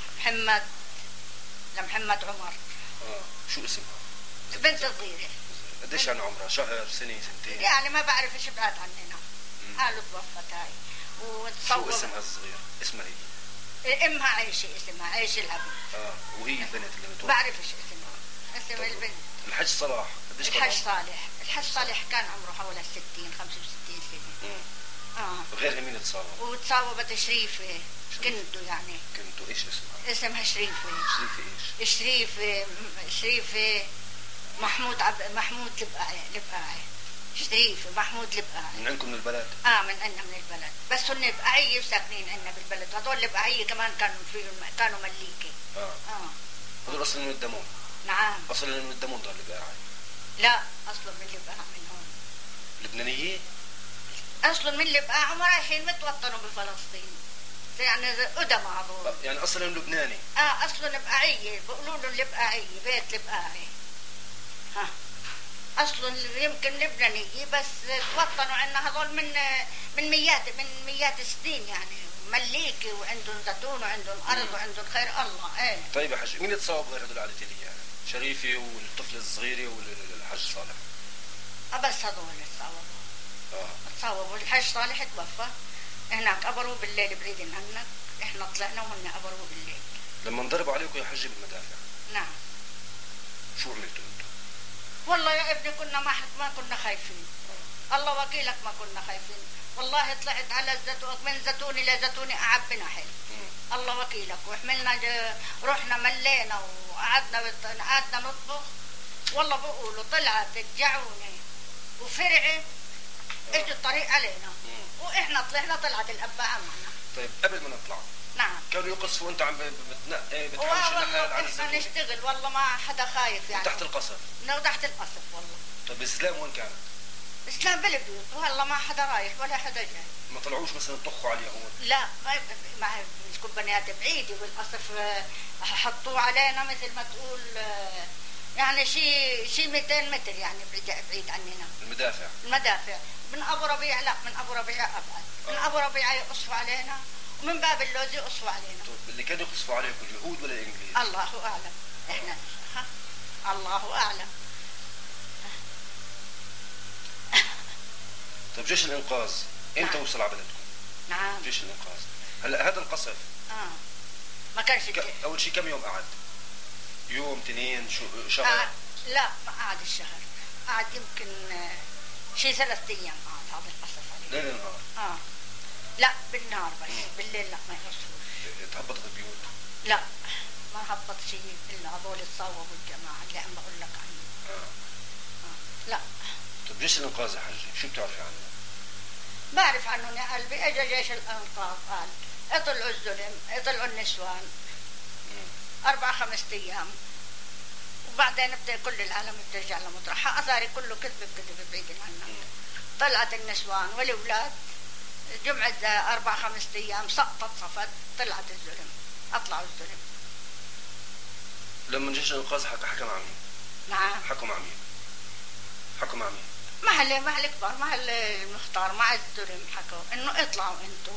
لمحمد عمر. شو اسمها؟ بنت صغيره. قديش كان عمرها؟ شهر سنه سنتين؟ يعني ما بعرف ايش بعد عننا. قالوا توفت هاي. شو اسمها الصغير؟ اسمها هي؟ امها عايشه، اسمها عايشه العبد. وهي البنت اللي متوفى؟ بعرف ايش اسمها. اسم البنت الحج صلاح. قديش كان؟ الحج صالح كان عمره حوالي 60 65 سنه. غير مين تصاوب؟ وتصاوبت شريفه. كنتو ايش اسمها؟ اسمها شريفه. شريفه ايش؟ شريفه محمود لبقاعي. شريفه محمود لبقاعي. من عندكم من البلد؟ من عندنا من البلد، بس هن بقاعية وساكنين عندنا بالبلد. هذول لبقاعية كمان كانوا مليكي. هذول اصلا من الدمون؟ نعم اصلا من الدمون دول لبقاعي؟ لا اصلا من لبقاع من هون. لبنانية؟ اصلا من لبقاع ورايحين متوطنوا بفلسطين، يعني قدما هذول. يعني اصلا لبناني؟ اصلا بقاعية، بقولوا له لبقاعية، بيت لبقاعي. اصلا يمكن لبنانية بس توطنوا عنا. هذول من مئات السنين، يعني مليكي وعندهم زيتون وعندهم ارض وعندهم خير الله. طيب يا حج، مين تصاوب غير هذول عائلتي لي يعني؟ شريفه والطفل الصغيره والحج صالح؟ بس هذول تصاوبوا. الحج صالح توفى هناك، قبروا بالليل بعيدين عنك. احنا طلعنا وهم قبروا بالليل. لما انضربوا عليكم يا حج بالمدافع؟ نعم. شو عملتوا انتم؟ والله يا ابني كنا ما كنا خايفين. الله وكيلك ما كنا خايفين. والله طلعت على الزيتون، من زيتوني لزيتوني قعد بنحل. الله وكيلك. وحملنا رحنا ملينا وقعدنا نطبخ. والله بقولوا طلعت الجعونة وفرعة اجوا الطريق علينا. واحنا طلعت الأباعة معنا. طيب قبل ما نطلع نعم كانوا يقصفوا وانت عم بتحمش والله احنا نشتغل. والله ما حدا خايف يعني. تحت القصف؟ تحت القصف والله. طيب السلام وين كانت؟ السلام بالبيوت. والله ما حدا رايح ولا حدا جاي. ما طلعوش مثلا طخوا على اليهود؟ لا ما بتكون بنيات بعيدة والقصف حطوه علينا مثل ما تقول يعني شيء 200 متر يعني بعيد عننا. المدافع من ابو ربيع. لا من ابو ربيع ابعد. من ابو ربيع يقصفوا علينا ومن باب اللوز يقصفوا علينا. طيب اللي كانوا يقصفوا عليكم اليهود ولا الانجليز؟ الله اعلم. احنا الله اعلم. طيب جيش الانقاذ امتى وصل على بلدكم؟ نعم جيش الانقاذ. هلا هذا القصف ما كانش اول شيء كم يوم قعد؟ يوم 2 شهر؟ لا ما قعد الشهر. قعد يمكن شيء 3 ايام قعد هذا القصف عليه. ليل نهار؟ لا بالنهار بس. بالليل لا ما يقصفوش. تهبطت البيوت؟ لا ما هبط شيء الا هذول تصاوبوا الجماعه اللي عم بقول لك عنهم. لا. طيب جيش الانقاذ يا حجي شو بتعرفي عنه؟ بعرف عنهم يا قلبي. اجى جيش الانقاذ قال اطلعوا الزلم، اطلعوا النسوان 4 5 ايام وبعدين بدا كل العالم بترجع لمطرحها. اثاري كله كذب بعيد عنك. طلعت النسوان والاولاد جمعة 4 5 ايام سقطت صفت. طلعت الزلم. اطلعوا الزلم. لما جيش الانقاذ حكى مع مين؟ نعم حكوا مع مين؟ مع الكبار، مع المختار، مع الزلم. حكوا انه اطلعوا انتوا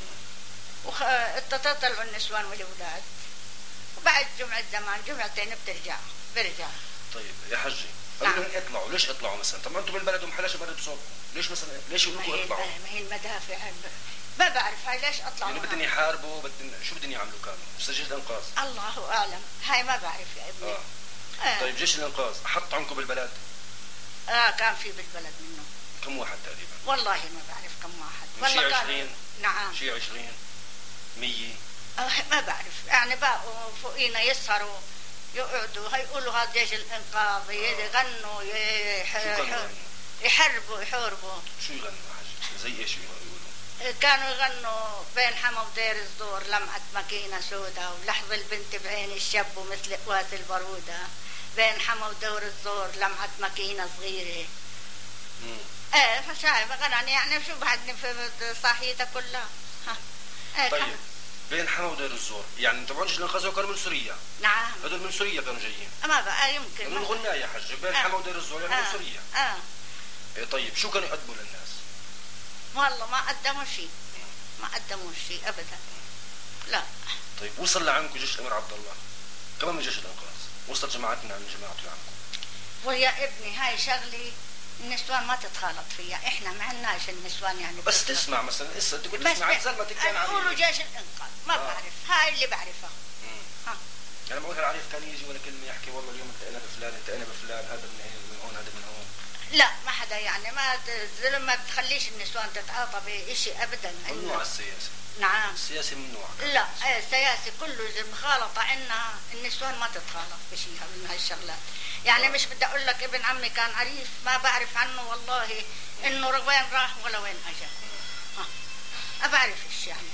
طلعوا النسوان والاولاد وبعد جمعة زمان 2 جمعة برجع. طيب يا حجي قالوا لهم اطلعوا. ليش اطلعوا مثلا؟ طب ما انتم بالبلد ومحلاش برد بصوبكم. ليش مثلا ليش يقولوا لكم اطلعوا؟ ما هي المدافع. ما بعرف هاي ليش اطلعوا. يعني بدهم يحاربوا شو بدهم يعملوا كانوا؟ جيش الانقاذ الله اعلم. هاي ما بعرف يا ابني. طيب جيش الانقاذ حط عنكم بالبلد؟ كان في بالبلد منه. كم واحد تقريبا؟ والله ما بعرف كم واحد. شيء 20؟ نعم شيء 20 100 ما بعرف يعني. بقوا فوقينا يسهروا يقعدوا هيقولوا هذا جيش الإنقاذ، يغنوا يحاربوا. شو يغنوا حاج؟ زي ايش يقولوا؟ كانوا يغنوا بين حما ودير الزور لمعت ماكينة سودا، ولحظ البنت بعين الشاب ومثل قواس البرودة، بين حما ودور الزور لمعت ماكينة صغيرة. ايه فشايف غناني يعني شو بعدني في صاحيتها كلها. طيب بين حما ودير الزور يعني تبعون جيش الانقاذ كانوا من سوريا؟ نعم هذول من سوريا كانوا جايين؟ ما بقى يمكن من غناء يا حج بين حما ودير الزور يعني من سوريا. إيه طيب شو كانوا يقدموا للناس؟ والله ما قدموا شيء، ما قدموا شيء ابدا. لا. طيب وصل لعندكم جيش الامير عبد الله كمان من جيش الانقاذ، وصلت جماعتنا من جماعته لعندكم. ويا ابني هاي شغلي النسوان ما تتخالط فيها، احنا ما عندناش النسوان يعني بس تسمع مثلا هسه انت كنت تسمع زلمتك كان عم يقولوا جيش الانقاذ ما بعرف، هاي اللي بعرفها. يعني ما عارف كان يجي ولا كلمه يحكي والله اليوم التقينا بفلان التقينا بفلان، هذا من هون هذا من هون. لا ما حدا يعني ما الظلم ما بتخليش النسوان تتعاطى بشيء ابدا. ممنوع السياسه. نعم السياسه ممنوع. لا السياسه كله مخالطه عنا، النسوان ما تتخالط بشيء من هالشغلات. يعني مش بدي اقول لك ابن عمي كان عريف ما بعرف عنه والله انه وين راح ولا وين اجى. ما بعرفش يعني.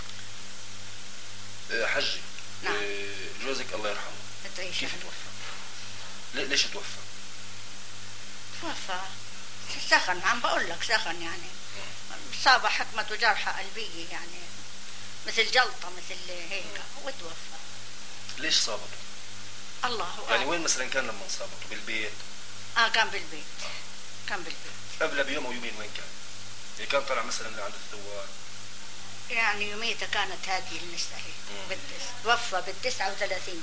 حجي نعم. جوزك الله يرحمه كيف توفى؟ ليش توفى؟ توفى سخن، عم بقول لك سخن يعني. صابة حكمة وجرحى قلبية يعني مثل جلطة مثل هيك وتوفى. ليش صابته؟ الله يعني وين مثلا كان لما صابته؟ بالبيت؟ كان بالبيت. كان بالبيت. قبل بيوم او يومين وين كان؟ يعني كان طلع مثلا لعند الثوار؟ يعني يوميتها كانت هذه المسألة. توفى بال39.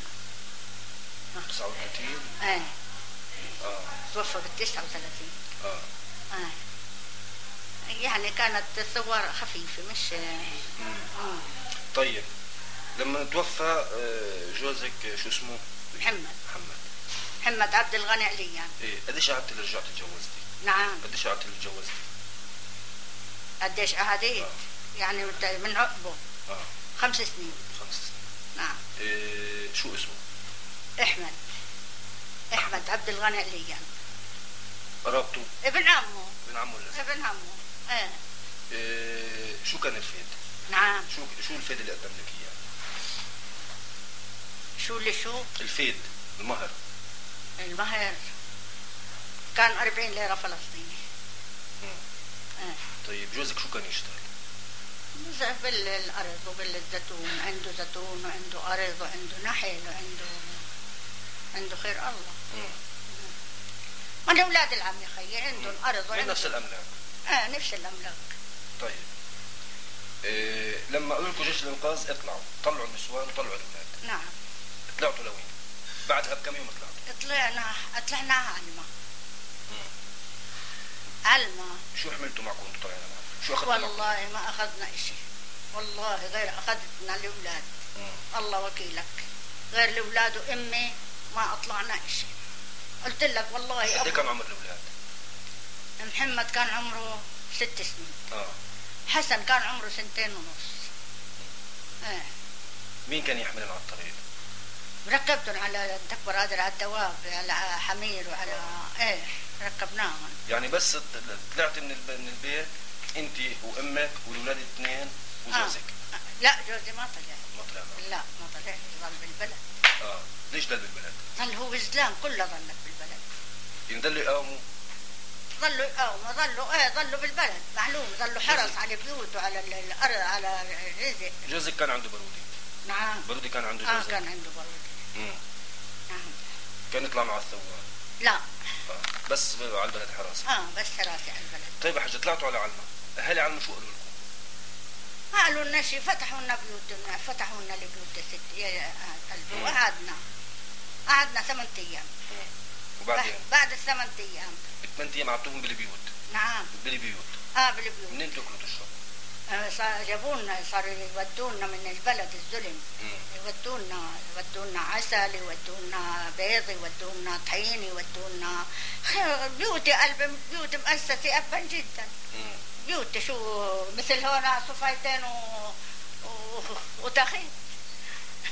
39؟ توفى بال39. يعني كانت الثوار خفيفة مش. طيب لما توفى جوزك شو اسمه؟ محمد عبد الغني علي يعني. ايه قديش قعدتي رجعتي تجوزتي؟ نعم. قديش قعدتي تجوزتي؟ قديش قعدت؟ يعني من عقبه 5 سنين. 5 سنين. نعم. شو اسمه؟ احمد عبد الغني علي يعني. قرابته؟ ابن عمه ولا ابن عمه. شو كان الفيد؟ نعم. شو الفيد اللي قدم لك اياه؟ شو الفيد المهر كان 40 ليرة فلسطيني. طيب جوزك شو كان يشتغل؟ بالأرض وبالزيتون، عنده زيتون وعنده أرض وعنده نحل وعنده خير الله. من أولاد العم يا خيي عندهم أرض وعنده نفس الأملاك. نفس الأملاك. طيب لما قالوا لكم جيش الإنقاذ طلعوا النسوان وطلعوا الأولاد. نعم. طلعتوا لوين؟ بعدها بكم يوم طلعنا علمة. شو حملتوا معكم وانتوا طالعين معكم؟ شو أخذتوا معكم؟ والله ما أخذنا إشي، والله غير أخذتنا الأولاد. الله وكيلك غير الأولاد وأمي ما أطلعنا إشي. قلت لك والله. قد كان عمر الأولاد؟ محمد كان عمره 6 سنين. حسن كان عمره 2.5 سنين. مين كان يحملهم على الطريق؟ ركبتهم على تكبر قادر على الدواب على حمير وعلى ركبناهم. يعني بس طلعت من البيت انت وامك والولاد 2 وجوزك؟ لا جوزي ما طلع. لا ما طلع، ظل بالبلد. ليش ضل بالبلد؟ ظل هو وزلان كله ظلت بالبلد. يعني ضلوا يقاوموا؟ ظلوا بالبلد معلوم، ظلوا حرس على البيوت وعلى الارض على الرزق. جوزك كان عنده برودي؟ نعم. برودي كان عنده جوزك؟ كان عنده برودي. نعم. كان يطلع مع الثوار؟ لا. بس على البلد حراسة؟ بس حراسة على البلد. طيب يا حاجة طلعتوا على علمة، اهالي علمة شو قالوا لكم؟ ما قالوا لنا شيء، فتحوا لنا البيوت يا ستي يا قلبي. وقعدنا 8 أيام. وبعدين؟ بعد ال8 أيام. 8 أيام قعدتوهم بالبيوت؟ نعم. بالبيوت؟ بالبيوت. منين تاكلوا تشربوا؟ جابونا صاروا يودونا من البلد الظلم. يودونا عسل، يودونا بيض، يودونا طحين، يودونا بيوتي قلب بيوت مؤسسة أبا جدا. بيوت شو مثل هون صفايتين وتخيط.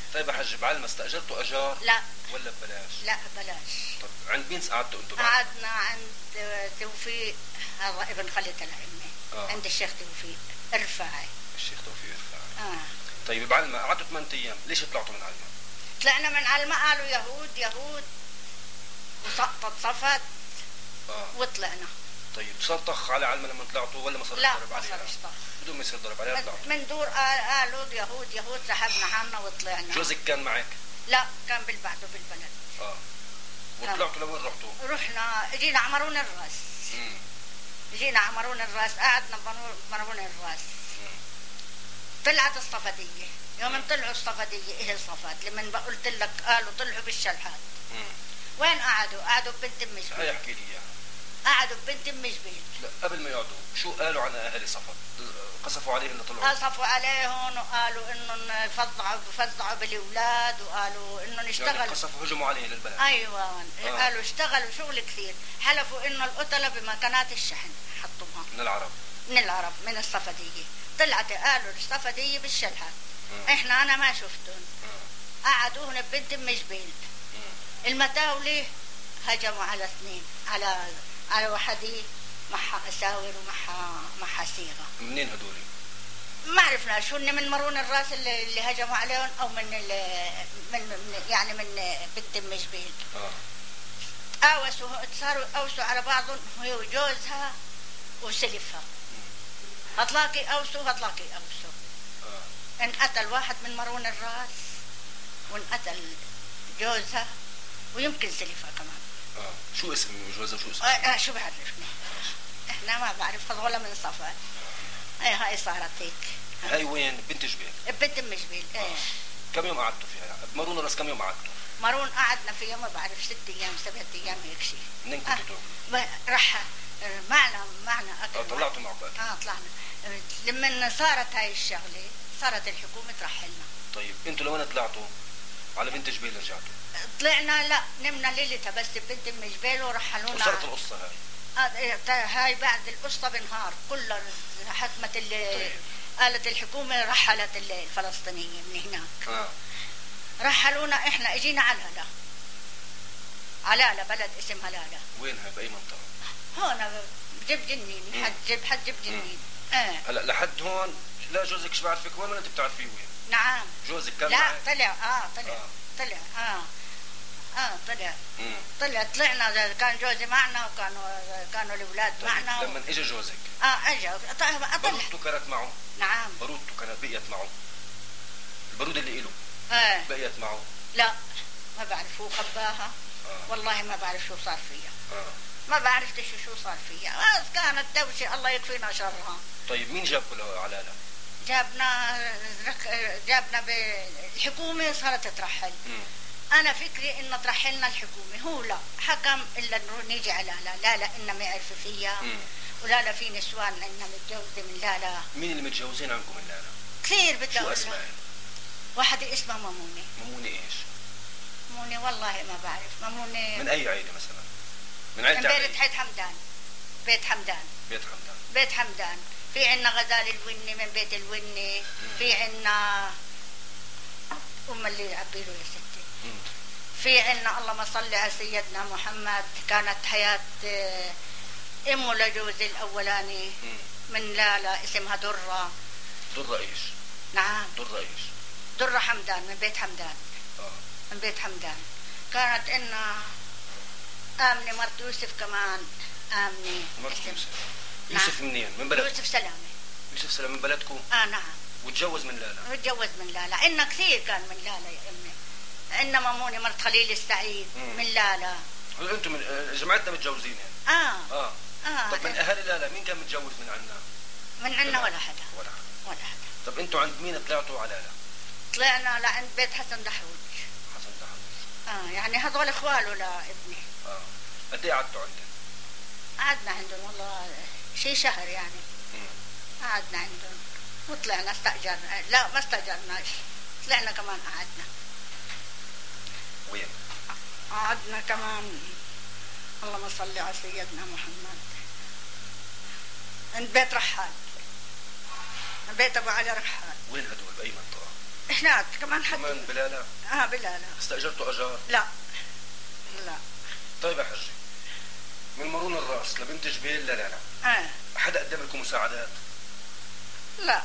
طيب يا حج بعلمة استأجرتوا أجار؟ لا ولا ببلاش؟ لا ببلاش. طب عند مين قعدتوا انتوا؟ قعدنا عند توفيق، هذا ابن خالة الأئمة. عند الشيخ توفيق الرفاعي. الشيخ توفيق الرفاعي. طيب بعلمة قعدتوا 8 أيام، ليش طلعتوا من علمة؟ طلعنا من علمة قالوا يهود وسقطت صفت وطلعنا. طيب صار طخ على علمة لما طلعتوا ولا ما صار ضرب عليها؟ لا ما صارش طخ. بدون ما يصير ضرب عليها طلعتوا؟ من دور قالوا يهود سحبنا حالنا وطلعنا. جوزك كان معك؟ لا كان بالبعده بالبلد. وطلعتوا لوين رحتوا؟ رحنا جينا عمرون الراس. جينا عمرون الراس، قعدنا بمرون الراس. طلعت الصفدية، يوم طلعوا الصفدية ايه الصفات لمن قلت لك قالوا طلعوا بالشلحات. وين قعدوا ببنت ام جبيل. هاي احكي لي اياها. قعدوا ببنت ام جبيل. لا قبل ما يقعدوا شو قالوا عن اهالي صفد؟ قصفوا عليهم اللي طلعوا؟ قصفوا عليهم وقالوا انهم فزعوا بالاولاد وقالوا انهم اشتغلوا. يعني قصفوا هجموا عليه للبلد. ايوه قالوا اشتغلوا شغل كثير، حلفوا انه القتله بمكانات الشحن حطوها من العرب من الصفديه. طلعت قالوا الصفديه بالشلحات. انا ما شفتهم. قعدوهن ببنت ام جبيل. المتاولي هجموا على اثنين، على وحدي معها اساور ومعها صيغه. منين هدولي؟ ما عرفناش هن من مرون الراس اللي هجموا عليهم او من يعني من بنت ام جبيل. صاروا اوسوا على بعضهم هي وجوزها وسلفها. هطلاقي اوسوا هطلاقي اوسوا. انقتل واحد من مرون الراس وانقتل جوزها ويمكن سلفها كمان. شو اسم جوزها وشو اسم؟ شو بعرفني، احنا ما بعرف ولا من صفا. هاي صارت هيك. هاي وين؟ بنت جبيل؟ بنت ام جبيل. كم يوم قعدتوا فيها؟ بمرون الراس كم يوم قعدتوا؟ مرون قعدنا فيها ما بعرف 6 أيام 7 أيام هيك شيء. منين كنتوا تروحوا؟ رح معنا اكل. طلعتوا معكم اكل؟ طلعنا. لما صارت هاي الشغله صارت الحكومه ترحلنا. طيب انتوا لوين طلعتوا؟ على بنت جبيل رجعتوا؟ طلعنا لا نمنا ليلتها بس بنت ام جبيل ورحلونا. وصارت القصه هاي بعد القصه بنهار كلها حكمت طيب. قالت الحكومه رحلت الفلسطينيه من هناك. رحلونا احنا اجينا على لالا بلد اسمها لالا. وينها باي منطقه؟ هون بجيب جنين حد جيب جنين. هلا لحد هون لا جوزك شو بعرفك وين ولا انت بتعرفيه وين؟ نعم جوزك كان لا معك؟ طلع طلعنا كان جوزي معنا كانوا الاولاد طيب. معنا لما اجى جوزك اجى برودته كانت معه؟ نعم برودته كانت بقيت معه؟ البرود اللي له بقيت معه؟ لا ما بعرف هو خباها. والله ما بعرف شو صار فيها. ما بعرفتش شو صار فيها بس كانت دوشه الله يكفينا شرها. طيب مين جابكم علالة؟ جابنا بالحكومه صارت ترحل. انا فكري انه ترحلنا الحكومه، هو لا حكم الا نيجي على لا انه ما يعرف فيها ولا في نسوان انها متجوزه من لا. مين اللي متجوزين عنكم من لا؟ كثير بدي اقول. شو اسمها؟ واحده اسمها مامونه. مامونه ايش؟ مامونه والله ما بعرف. مامونه من اي عائله مثلا؟ من عائله بيت حمدان. في عنا غزال الوني من بيت الوني. في عنا ام اللي عبيله يا ستي. في عنا اللهم صل على سيدنا محمد كانت حياة امه لجوزي الاولاني من لالا اسمها درة. درة ايش؟ نعم درة ايش؟ درة حمدان من بيت حمدان. من بيت حمدان كانت إنها آمنة مرت يوسف كمان. آمنة مرت يوسف. يوسف منين؟ من بلدكم؟ يوسف سلامة. يوسف سلامة من بلدكم؟ نعم. وتجوز من لالا؟ وتجوز من لالا. إنها كثير كان من لالا يا أمي. إنها مامونة مرت خليل السعيد من لالا. هلا أنتم من جماعتنا متجوزين يعني؟ طب من أهالي لالا مين كان متجوز من عنا؟ من عنا ولا حدا. ولا حدا. طب أنتم عند مين طلعتوا على لالا؟ طلعنا لعند بيت حسن دحوج. يعني هذول اخواله لابني. قد ايه قعدتوا عندهم؟ قعدنا عندهم والله شي شهر يعني. قعدنا عندهم وطلعنا استأجرنا. لا ما استأجرناش، طلعنا كمان قعدنا. وين؟ قعدنا كمان اللهم صل على سيدنا محمد عند بيت رحال، بيت ابو علي رحال. وين هدول بأي منطقة؟ احنا كمان حد كمان بلالة؟ بلالة. استأجرتوا أجار؟ لا لا. طيب يا حجي، من مرون الراس لبنت جبيل لا لا لا حدا قدم لكم مساعدات؟ لا،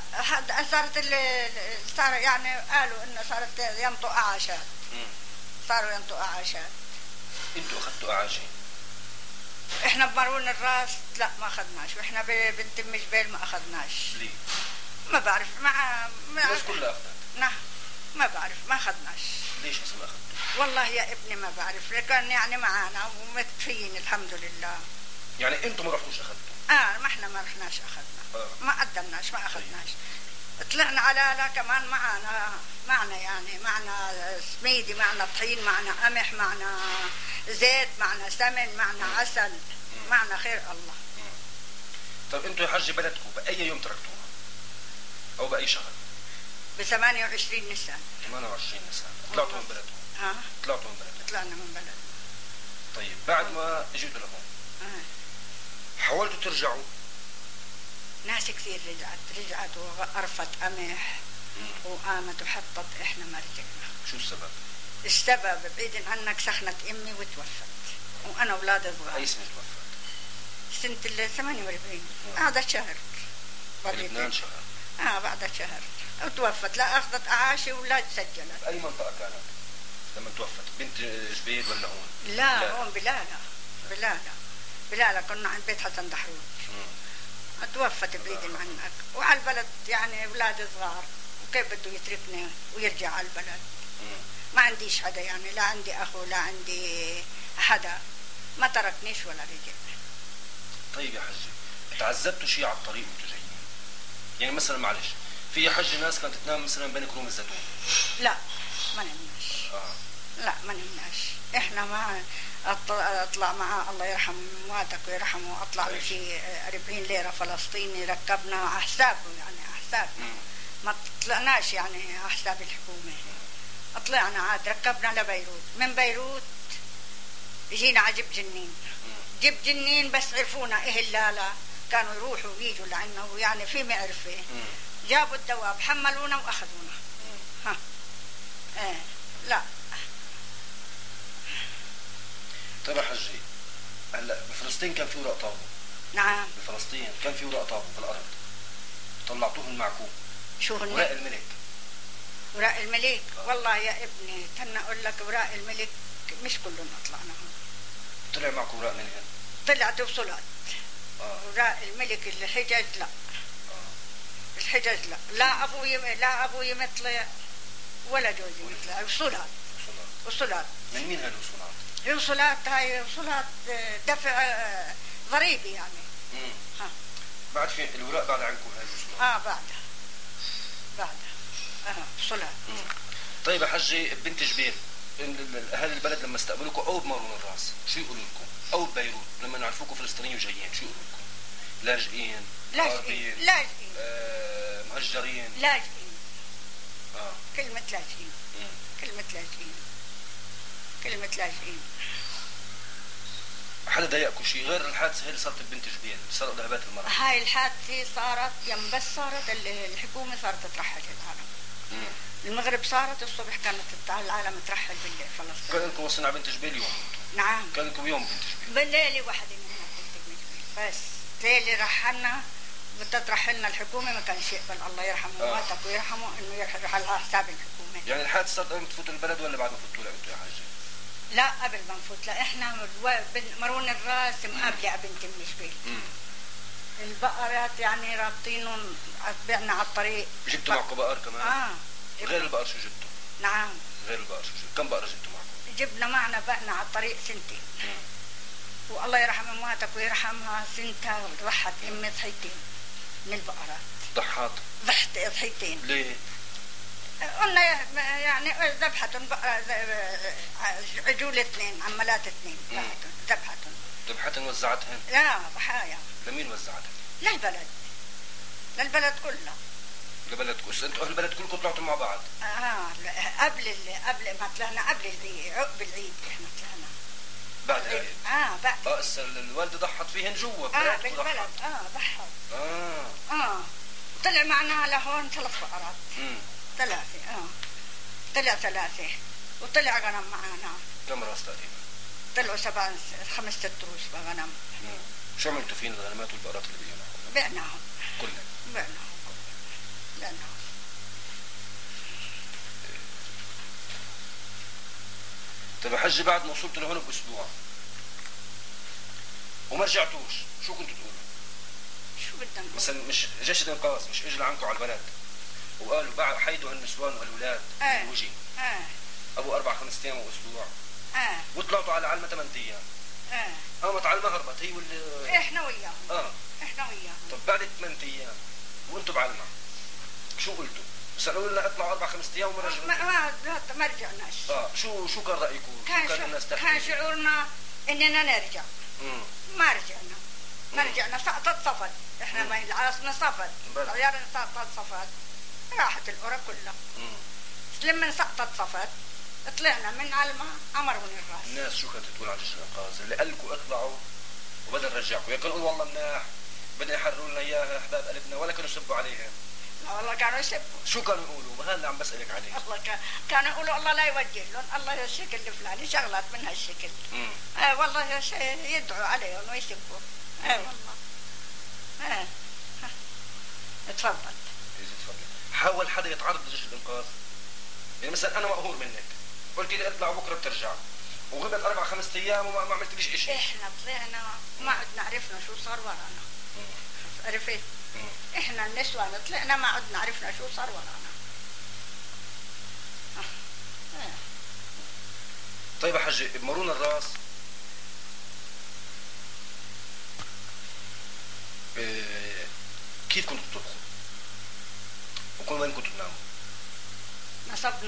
صار يعني قالوا انه صارت ينطوا اعاشات. صاروا ينطوا اعاشات. انتوا اخذتوا اعاشي؟ احنا بمرون الراس لا ما اخذناش، واحنا ببنت ام جبيل ما اخذناش. ليه؟ ما بعرف. الناس كلها اخذت. نعم ما بعرف، ما اخذناش. ليش هسه ما اخذتوا؟ والله يا ابني ما بعرف، كان يعني معانا ومتفين الحمد لله. يعني انتم ما رحتوش اخذتوا؟ ما احنا ما رحناش اخذنا. ما قدمناش، ما اخذناش. طلعنا على لا كمان معنا يعني معنا سميدي، معنا طحين، معنا قمح، معنا زيت، معنا سمن، معنا عسل، معنا خير الله. طيب انتوا يا حجي بلدكم باي يوم تركتوها؟ او باي شهر؟ ب 28 نيسان. 28 نيسان طلعتوا من بلدكم؟ طلعتوا من بلدكم؟ طلعنا من بلدنا. طيب بعد ما اجيتوا لهون حاولتوا ترجعوا؟ ناس كثير رجعت وقرفت قمح وقامت وحطت، احنا ما رجعنا. شو السبب؟ السبب بعيد عنك سخنت امي وتوفت، وانا اولاد صغار. اي سنه توفت؟ سنة 48. بعد شهر. بلبنان شهر؟ بعد شهر وتوفت. لا اخذت اعاشي ولا سجلت. اي منطقة كانت لما توفت؟ بنت جبيل ولا هون؟ لا هون بلالة كنا عند بيت حسن دحروج. توفت بعيد عنك وعلى البلد، يعني اولاد صغار وكيف بده يتركني ويرجع على البلد؟ ما عنديش حدا، يعني لا عندي اخو لا عندي حدا، ما تركنيش ولا رجع. طيب يا حجي، تعذبتوا شيء على الطريق وانتوا جايين؟ يعني مثلا معلش، في يا حجي ناس كانت تنام مثلا بين كروم الزيتون. لا ما نمناش. لا ما نمناش. احنا ما اطلع مع الله يرحم مواتك ويرحمه، اطلع له شيء 40 ليره فلسطيني ركبنا على حسابه، يعني على حساب. ما طلعناش يعني على حساب الحكومه. طلعنا عاد ركبنا لبيروت، من بيروت جينا على جيب جنين. جيب جنين بس عرفونا ايه اللالا، كانوا يروحوا ويجوا لعنا ويعني في معرفه. جابوا الدواب حملونا واخذونا. لا. طيب يا حجي، هلا بفلسطين كان في ورق طابو؟ نعم بفلسطين كان في ورق طابو بالارض، طلعتوهن معكم؟ شو هن؟ ورق الملك. ورق الملك؟ والله يا ابني تنا اقول لك ورق الملك مش كلنا طلعناهم. طلع معكم ورق منهن؟ طلعت وصلت. ورق الملك الحجج لا. الحجج لا، لا ابوي مطلع ولا جوزي مطلع. وصلت. من مين هالوصولات؟ الوصولات هاي وصولات دفع ضريبي يعني. بعد في الوراق بعد عنكم هاي الوصولات؟ بعدها وصولات. طيب يا حجي، بنت جبيل اهل البلد لما استقبلوكم او بمرون الراس شو يقولوا لكم؟ او ببيروت لما نعرفوكم فلسطينيين وجايين شو يقولوا لكم؟ لاجئين؟ مهجرين؟ لاجئين. كلمة لاجئين. كلمة لاجئين. حدا ضايقكم شيء غير الحادثة هي اللي صارت ببنت جبيل، سرق ذهبات المرأة؟ هاي الحادثة صارت يوم بس صارت الحكومة صارت ترحل العالم. المغرب صارت، الصبح كانت العالم ترحل بالليل فلسطين. كان لكم وصلنا على بنت جبيل يوم؟ نعم كان لكم يوم بنت جبيل؟ بالليل واحدة منها بنت جبيل بس. ليلي رحلنا، بدها ترحلنا الحكومة، ما كانش يقبل الله يرحمه مواتك ويرحمه انه يرحل على حساب الحكومة. يعني الحادثة صارت قبل ما تفوتوا البلد ولا بعد ما فوتوا لها انتوا يا حاجة؟ لا قبل ما نفوت. لا احنا مرون الراس مقابلة بنت ام جبيل. البقرات يعني رابطينهم بعنا على الطريق. جبتوا معكم بقر كمان؟ غير البقر شو جبتوا؟ نعم غير البقر شو جبتوا؟ كم بقرة جبتوا معكم؟ جبنا معنا بعنا على الطريق 2 سنين. والله يرحم امواتك ويرحمها، سنتها ضحت امي ضحيتين من البقرات. ضحيتين. ليه؟ قلنا يعني ذبحتهم عجول 2 عمالات 2 ذبحتهم وزعتهن؟ لا ضحايا. لمين وزعتها؟ للبلد كلها. لبلدكم؟ انتوا اهل البلد كلكم طلعتوا مع بعض؟ قبل ما طلعنا قبل العيد، عقب العيد احنا طلعنا. بعد العيد؟ بعد. هسه الوالده ضحت فيهن جوا بالبلد. ضحت. طلع معنا لهون 3 بقرات. 3 طلع 3 وطلع غنم معانا. كم راس تقريبا؟ طلعوا 5 6 روس غنم. شو عملتوا فين الغنمات والبقرات اللي بيجوا معكم؟ بعناهم كلهم. بعناهم. طيب يا حجي بعد ما وصلتوا لهون باسبوع وما رجعتوش، شو كنتوا تقولوا؟ شو بدنا نقول؟ مثلا مش جيش الانقاذ مش اجى لعندكم على البلد وقالوا بعد حيدوا هالنسوان وهالولاد الوجي ابو 4 5 ايام واسبوع وطلعتوا على علمة 8 ايام قامت على هربت هي احنا وياهم احنا وياهم. طب بعد 8 ايام وانتم بعلمة شو قلتوا؟ بس قالوا لنا اطلعوا 4 5 ايام وما رجعنا. ما رجعناش. شو كان رايكم؟ كان الناس تحكي؟ كان شعورنا اننا نرجع. ما رجعنا سقطت صفد. احنا ما العاصمة صفد. طيارة سقطت صفد. راحت القرى كلها. لما سقطت صفد طلعنا من علمة عمرون الراس. الناس شو كانت تقول عن جيش الانقاذ؟ اللي قالكم اطلعوا وبدل رجعكم، يا كانوا يقولوا والله مناح بدنا يحرروا لنا اياها احباب قلبنا، ولا كانوا يسبوا عليها؟ لا والله كانوا يسبوا. شو كانوا يقولوا؟ هذا اللي عم بسألك عليه. الله كانوا يقولوا الله لا يوجه لهم، الله الشكل الفلاني شغلات من هالشكل. والله يدعوا عليهم ويسبوا. والله. اتفضل. حاول حدا يتعرض لجيش الانقاذ؟ يعني مثلا انا مقهور منك قلت لي اطلع بكره بترجع وغبت 4 5 ايام وما عملت ليش شيء. احنا طلعنا ما عدنا عرفنا شو صار ورانا. عرفت؟ احنا النسوان طلعنا ما عدنا عرفنا شو صار ورانا. طيب يا حجي بمرون الراس كيف كنتوا تطبخوا؟ وكل وين كنتوا تناموا؟ نصبنا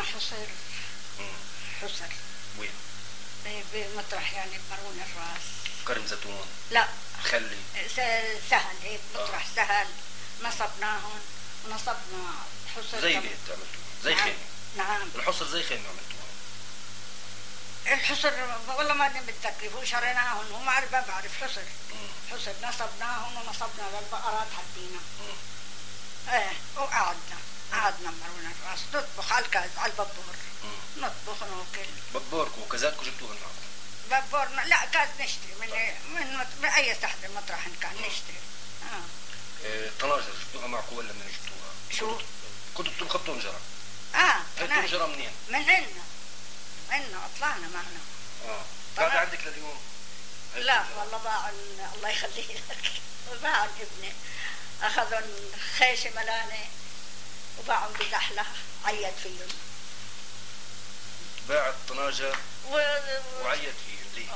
حصر. وين؟ بمطرح يعني بمرون الراس. كرم زيتون؟ لا خلي سهل هيك مطرح سهل نصبناهم ونصبنا حصر. زي بيت عملتوها زي خيمة؟ نعم. الحصر زي خيمة عملتوها؟ الحصر والله ما بنتذكر، هو شريناهم وما بعرف حصر نصبناهم ونصبنا للبقرات حدينا. وقعدنا بمرون الراس نطبخ على الكاز على البابور. نطبخ وناكل. بابوركم وكازاتكم جبتوها معكم؟ بابورنا لا كاز نشتري من اي تحت مطرح كان نشتري. الطناجر جبتوها معكم ولا من جبتوها؟ شو؟ كنتوا بتطبخوا طنجرة؟ طنجرة منين؟ من عنا طلعنا معنا. بعد عندك لليوم؟ لا والله باع الله يخليه لك. باع ابني اخذوا خيشة ملانة وباعهم بزحلة عيد فيهم. باع الطناجر وعيد فيهم ليه؟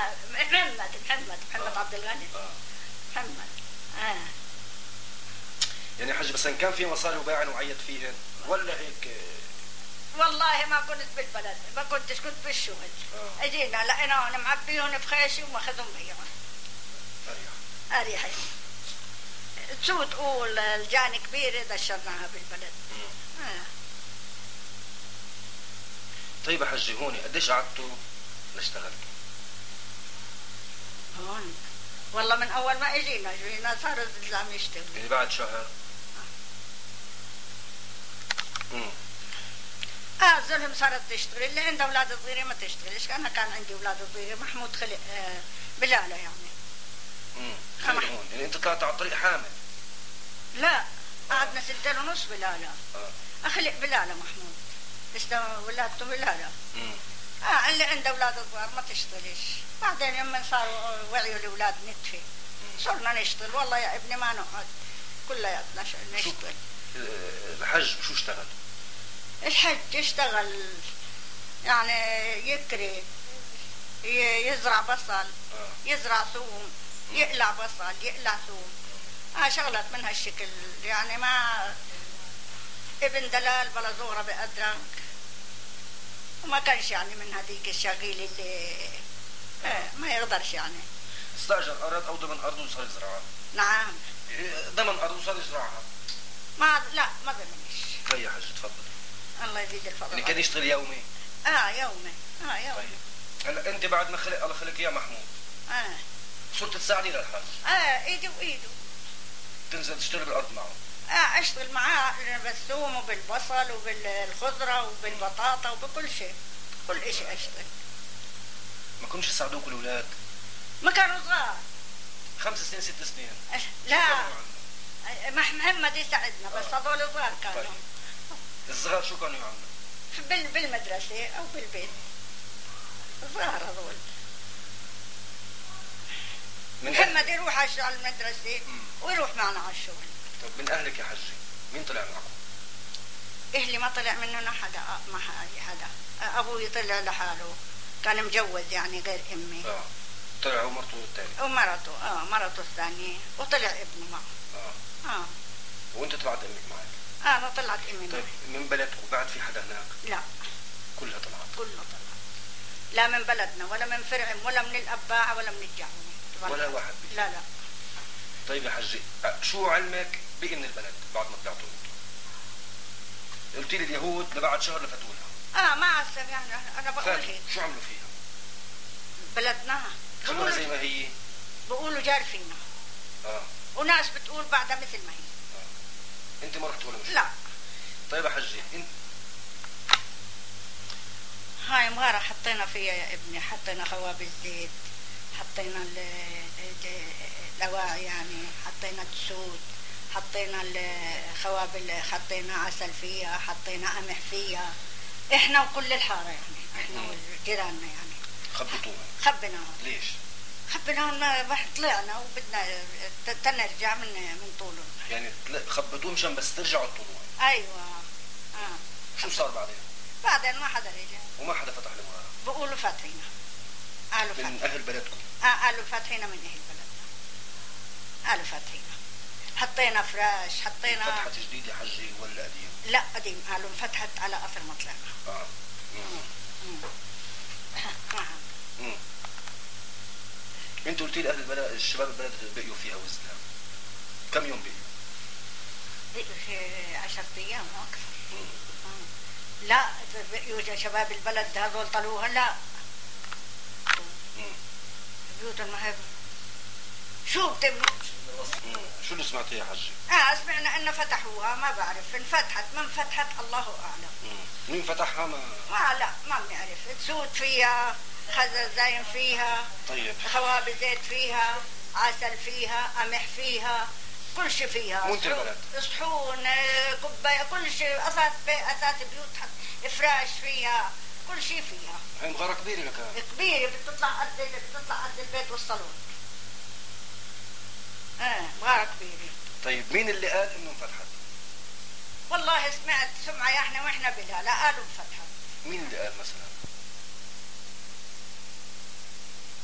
محمد عبد الغني. محمد. يعني يا حجي بس ان كان في مصاري وباعن وعيد فيهن ولا هيك؟ والله ما كنت بالبلد، كنت بالشغل. اجينا لقيناهم معبيهم بخيشي وماخذهم بيهم. اريح شو تقول الجاني كبيرة دشرناها بالبلد. طيب يا حجي هون قديش قعدتوا لاشتغلتوا؟ هون والله من اول ما اجينا صار الزلام يشتغل. يعني بعد شهر؟ زلهم صارت تشتغل، اللي عنده اولاد صغيره ما تشتغلش. انا كان عندي اولاد صغيره، محمود خلق بلاله يعني. يعني انت طلعت على الطريق حامل؟ لا قعدنا 2 ونص بلاله. اخلق بلاله محمود ولادته بلاله. اللي عنده اولاد صغار ما تشتغلش. بعدين يوم صاروا وعيوا الاولاد نتفي صرنا نشتغل. والله يا ابني ما نقعد كلياتنا نشتغل. الحج شو اشتغل؟ الحج يشتغل يعني يكري، يزرع بصل، يزرع ثوم، يقلع بصل، يقلع ثوم. شغلات من هالشكل يعني. ما ابن دلال بلا زغرة بقدرك، وما كانش يعني من هذيك الشغيل اللي ما يقدرش يعني. استأجر أرض أو ضمن أرض وصار يزرعها؟ نعم ضمن أرض وصار يزرعها. لا ما ضمنش. طيب يا حج تفضل. الله يزيد الفضل. يعني كان يشتغل يومي؟ يومي. طيب هلا انت بعد ما خلق الله خلق يا محمود صرت تساعدي للحج؟ ايدي وايده. تنزل تشتغل بالارض معه؟ اشتغل معاه بالثوم وبالبصل وبالخضرة وبالبطاطا وبكل شيء، كل اشي اشتغل. ما كنتش يساعدوك الاولاد؟ ما كانوا صغار. 5 سنين 6 سنين؟ لا محمد يساعدنا بس هذول صغار كانوا. طيب. الصغار شو كانوا يعملوا؟ بالمدرسة او بالبيت. صغار هذول. محمد يروح على المدرسة ويروح معنا على الشغل. طب من اهلك يا حجي مين طلع معكم؟ اهلي ما طلع مننا حدا، ما حدا. ابوي طلع لحاله، كان مجوز يعني غير امي. طلع هو مرته الثانية ومرته مرته الثانية، وطلع ابنه معه. وانت طلعت امك معك؟ انا طلعت امي. طيب من بلدكم بعد في حدا هناك؟ لا كلها طلعت. لا من بلدنا ولا من فرعم ولا من الأباعة ولا من الجعونة ولا واحد بي. لا. طيب يا حجي شو علمك بقي من البلد بعد ما طلعتوا انتوا؟ قلت لي اليهود لبعد شهر لفتولها. ما عسل يعني انا بقول هيك. شو عملوا فيها؟ بلدنا خلوها زي ما هي؟ بقولوا جار فينا. وناس بتقول بعدها مثل ما هي. انت ما رحت ولا مش؟ لا. طيب يا حجي انت هاي مغارة حطينا فيها يا ابني، حطينا خوابز زيت، حطينا الأواعي يعني، حطينا السود، حطينا الخوابل، حطينا عسل فيها، حطينا قمح فيها، احنا وكل الحارة يعني، احنا وجيراننا يعني. خبيناها. ليش؟ خبيناهم طلعنا وبدنا تنرجع من طولهم. يعني خبطوهم مشان بس ترجعوا تطولوهم. ايوه. شو صار بعدين؟ بعدين ما حدا رجع. وما حدا فتح المغارة؟ بقولوا فاتحينا. قالوا من أهل بلدكم؟ قالوا فاتحينا من أهل بلدنا. قالوا فاتحينا. حطينا فراش، حطينا. فتحت جديد يا حجي ولا قديم؟ لا قديم، قالوا فتحت على أثر ما طلعنا. انت قلتي لي أهل البلد الشباب البلد بقيوا فيها وزنا. كم يوم بقيوا؟ بقيوا شي 10 أيام وأكثر. لا بقيوا شباب البلد هذول طلوها. لا بيوتهم ما هي شو شو اللي سمعتيه يا حجي؟ سمعنا ان فتحوها، ما بعرف انفتحت من فتحت الله اعلم. مين فتحها؟ لا ما بنعرف. سود فيها، خزر زين فيها. طيب. خوابز زيت فيها، عسل فيها، قمح فيها، كل شيء فيها. منت البلد. صحون، كوبايه، كل شيء، اساس بيوت، فراش فيها، كل شيء فيها. هي مغارة كبيرة لك؟ كبيرة، بتطلع قد البيت والصالون. مغارة كبيرة. طيب مين اللي قال انه انفتحت؟ والله سمعت سمعة احنا واحنا بلا، لا قالوا انفتحت. مين اللي قال مثلا؟